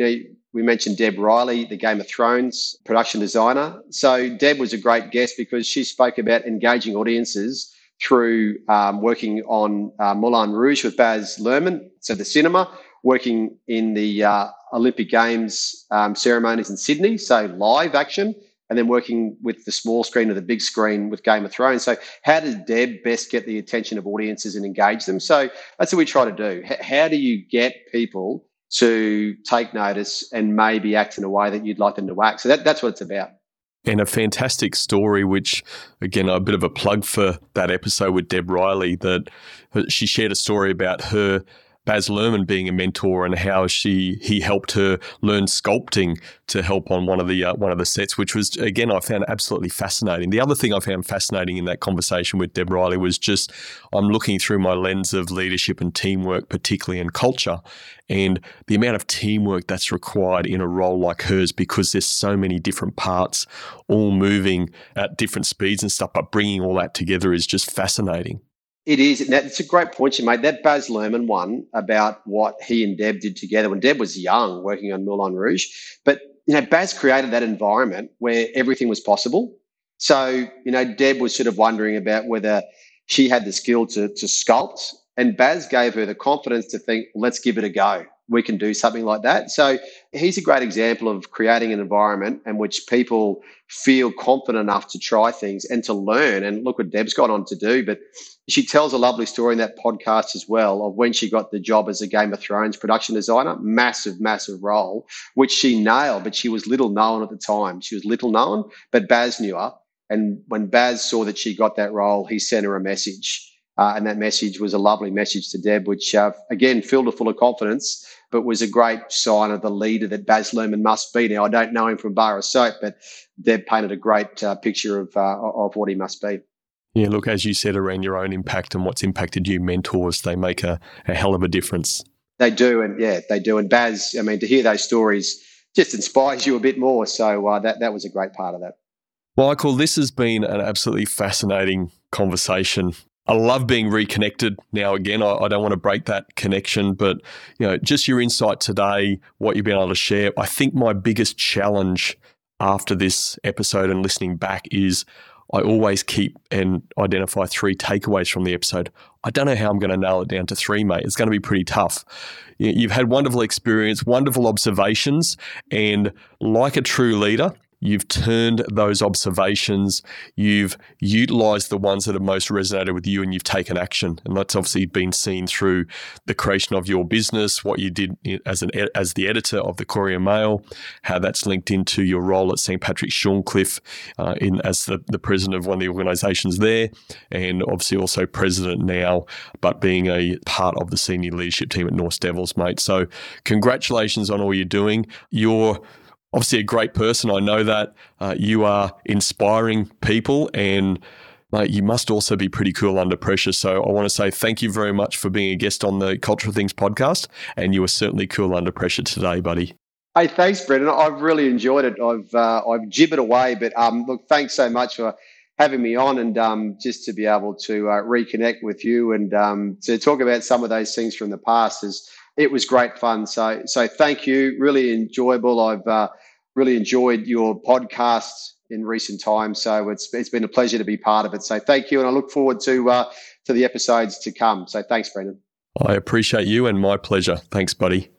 we mentioned Deb Riley, the Game of Thrones production designer. So Deb was a great guest because she spoke about engaging audiences through um, working on uh, Moulin Rouge with Baz Luhrmann, so the cinema, working in the uh, Olympic Games um, ceremonies in Sydney, so live action, and then working with the small screen or the big screen with Game of Thrones. So how does Deb best get the attention of audiences and engage them? So that's what we try to do. H- how do you get people to take notice and maybe act in a way that you'd like them to act? So that, that's what it's about.
And a fantastic story, which, again, a bit of a plug for that episode with Deb Riley, that she shared a story about her Baz Luhrmann being a mentor and how she he helped her learn sculpting to help on one of the uh, one of the sets, which was, again, I found absolutely fascinating. The other thing I found fascinating in that conversation with Deb Riley was just I'm looking through my lens of leadership and teamwork, particularly in culture, and the amount of teamwork that's required in a role like hers, because there's so many different parts all moving at different speeds and stuff, but bringing all that together is just fascinating.
It is. And that's a great point you made. That Baz Luhrmann one about what he and Deb did together when Deb was young working on Moulin Rouge. But, you know, Baz created that environment where everything was possible. So, you know, Deb was sort of wondering about whether she had the skill to, to sculpt, and Baz gave her the confidence to think, let's give it a go. We can do something like that. So he's a great example of creating an environment in which people feel confident enough to try things and to learn. And look what Deb's gone on to do. But she tells a lovely story in that podcast as well of when she got the job as a Game of Thrones production designer, massive, massive role, which she nailed, but she was little known at the time. She was little known, but Baz knew her. And when Baz saw that she got that role, he sent her a message. Uh, and that message was a lovely message to Deb, which, uh, again, filled her full of confidence, but was a great sign of the leader that Baz Luhrmann must be. Now, I don't know him from Bar of Soap, but Deb painted a great uh, picture of uh, of what he must be.
Yeah, look, as you said, around your own impact and what's impacted you, mentors, they make a, a hell of a difference.
They do, and yeah, they do. And Baz, I mean, to hear those stories just inspires you a bit more. So uh, that that was a great part of that.
Michael, this has been an absolutely fascinating conversation. I love being reconnected now again. I, I don't want to break that connection, but you know, just your insight today, what you've been able to share. I think my biggest challenge after this episode and listening back is I always keep and identify three takeaways from the episode. I don't know how I'm going to nail it down to three, mate. It's going to be pretty tough. You've had wonderful experience, wonderful observations, and like a true leader, you've turned those observations, you've utilised the ones that have most resonated with you, and you've taken action. And that's obviously been seen through the creation of your business, what you did as an as the editor of the Courier Mail, how that's linked into your role at Saint Patrick's Shorncliffe uh, in as the, the president of one of the organisations there, and obviously also president now, but being a part of the senior leadership team at North Devils, mate. So congratulations on all you're doing. You're obviously a great person. I know that uh, you are inspiring people, and mate, you must also be pretty cool under pressure. So I want to say thank you very much for being a guest on the Cultural Things podcast, and you were certainly cool under pressure today, buddy.
Hey, thanks, Brendan. I've really enjoyed it. I've uh, I've gibbered away, but um, look, thanks so much for having me on, and um, just to be able to uh, reconnect with you and um, to talk about some of those things from the past is. It was great fun. So, so thank you. Really enjoyable. I've uh, really enjoyed your podcast in recent times. So it's it's been a pleasure to be part of it. So thank you, and I look forward to uh, to the episodes to come. So thanks, Brendan.
I appreciate you, and my pleasure. Thanks, buddy.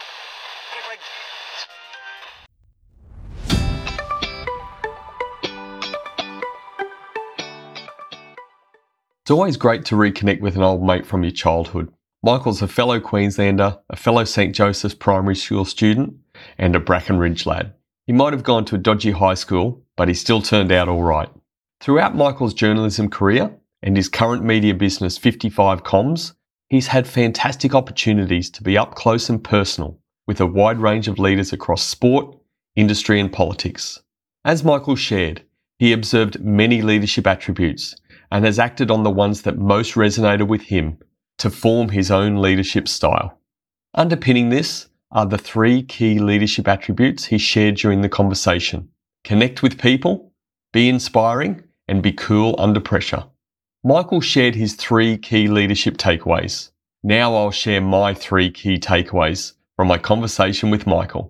It's always great to reconnect with an old mate from your childhood. Michael's a fellow Queenslander, a fellow Saint Joseph's Primary School student, and a Bracken Ridge lad. He might have gone to a dodgy high school, but he still turned out all right. Throughout Michael's journalism career and his current media business fifty-five Comms, he's had fantastic opportunities to be up close and personal with a wide range of leaders across sport, industry and politics. As Michael shared, he observed many leadership attributes and has acted on the ones that most resonated with him to form his own leadership style. Underpinning this are the three key leadership attributes he shared during the conversation. Connect with people, be inspiring, and be cool under pressure. Michael shared his three key leadership takeaways. Now I'll share my three key takeaways from my conversation with Michael.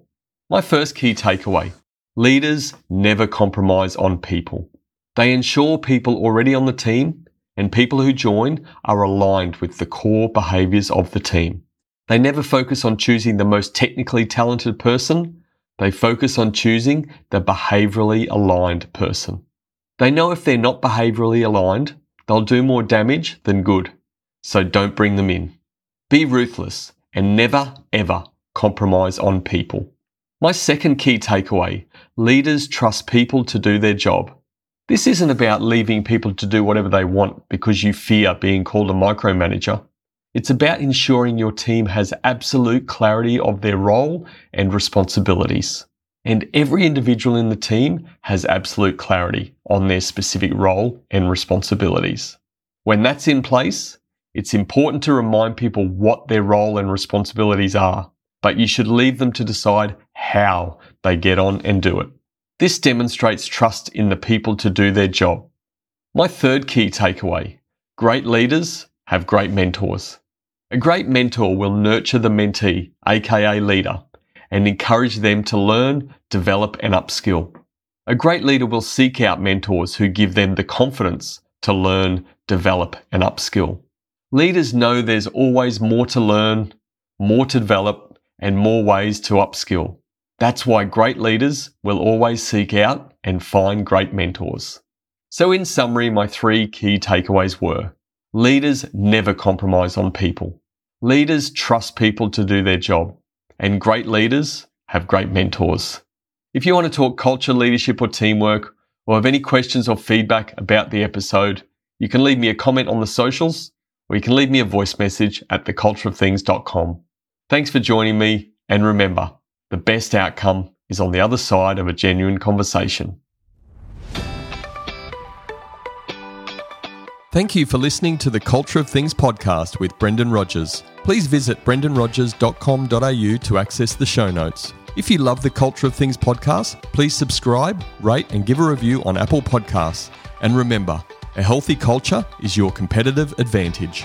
My first key takeaway: leaders never compromise on people. They ensure people already on the team and people who join are aligned with the core behaviours of the team. They never focus on choosing the most technically talented person. They focus on choosing the behaviourally aligned person. They know if they're not behaviourally aligned, they'll do more damage than good. So don't bring them in. Be ruthless and never, ever compromise on people. My second key takeaway: leaders trust people to do their job. This isn't about leaving people to do whatever they want because you fear being called a micromanager. It's about ensuring your team has absolute clarity of their role and responsibilities. And every individual in the team has absolute clarity on their specific role and responsibilities. When that's in place, it's important to remind people what their role and responsibilities are, but you should leave them to decide how they get on and do it. This demonstrates trust in the people to do their job. My third key takeaway: great leaders have great mentors. A great mentor will nurture the mentee, aka leader, and encourage them to learn, develop, and upskill. A great leader will seek out mentors who give them the confidence to learn, develop, and upskill. Leaders know there's always more to learn, more to develop, and more ways to upskill. That's why great leaders will always seek out and find great mentors. So in summary, my three key takeaways were: leaders never compromise on people. Leaders trust people to do their job. And great leaders have great mentors. If you want to talk culture, leadership, or teamwork, or have any questions or feedback about the episode, you can leave me a comment on the socials, or you can leave me a voice message at the culture of things dot com. Thanks for joining me, and remember, the best outcome is on the other side of a genuine conversation. Thank you for listening to the Culture of Things podcast with Brendan Rogers. Please visit brendan rogers dot com dot a u to access the show notes. If you love the Culture of Things podcast, please subscribe, rate, and give a review on Apple Podcasts. And remember, a healthy culture is your competitive advantage.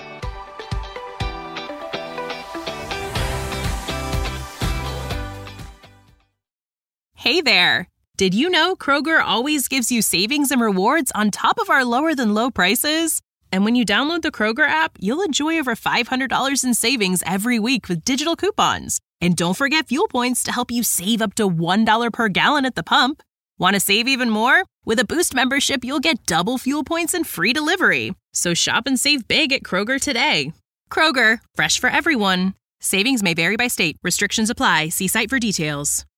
Hey there! Did you know Kroger always gives you savings and rewards on top of our lower than low prices? And when you download the Kroger app, you'll enjoy over five hundred dollars in savings every week with digital coupons. And don't forget fuel points to help you save up to one dollar per gallon at the pump. Want to save even more? With a Boost membership, you'll get double fuel points and free delivery. So shop and save big at Kroger today. Kroger, fresh for everyone. Savings may vary by state. Restrictions apply. See site for details.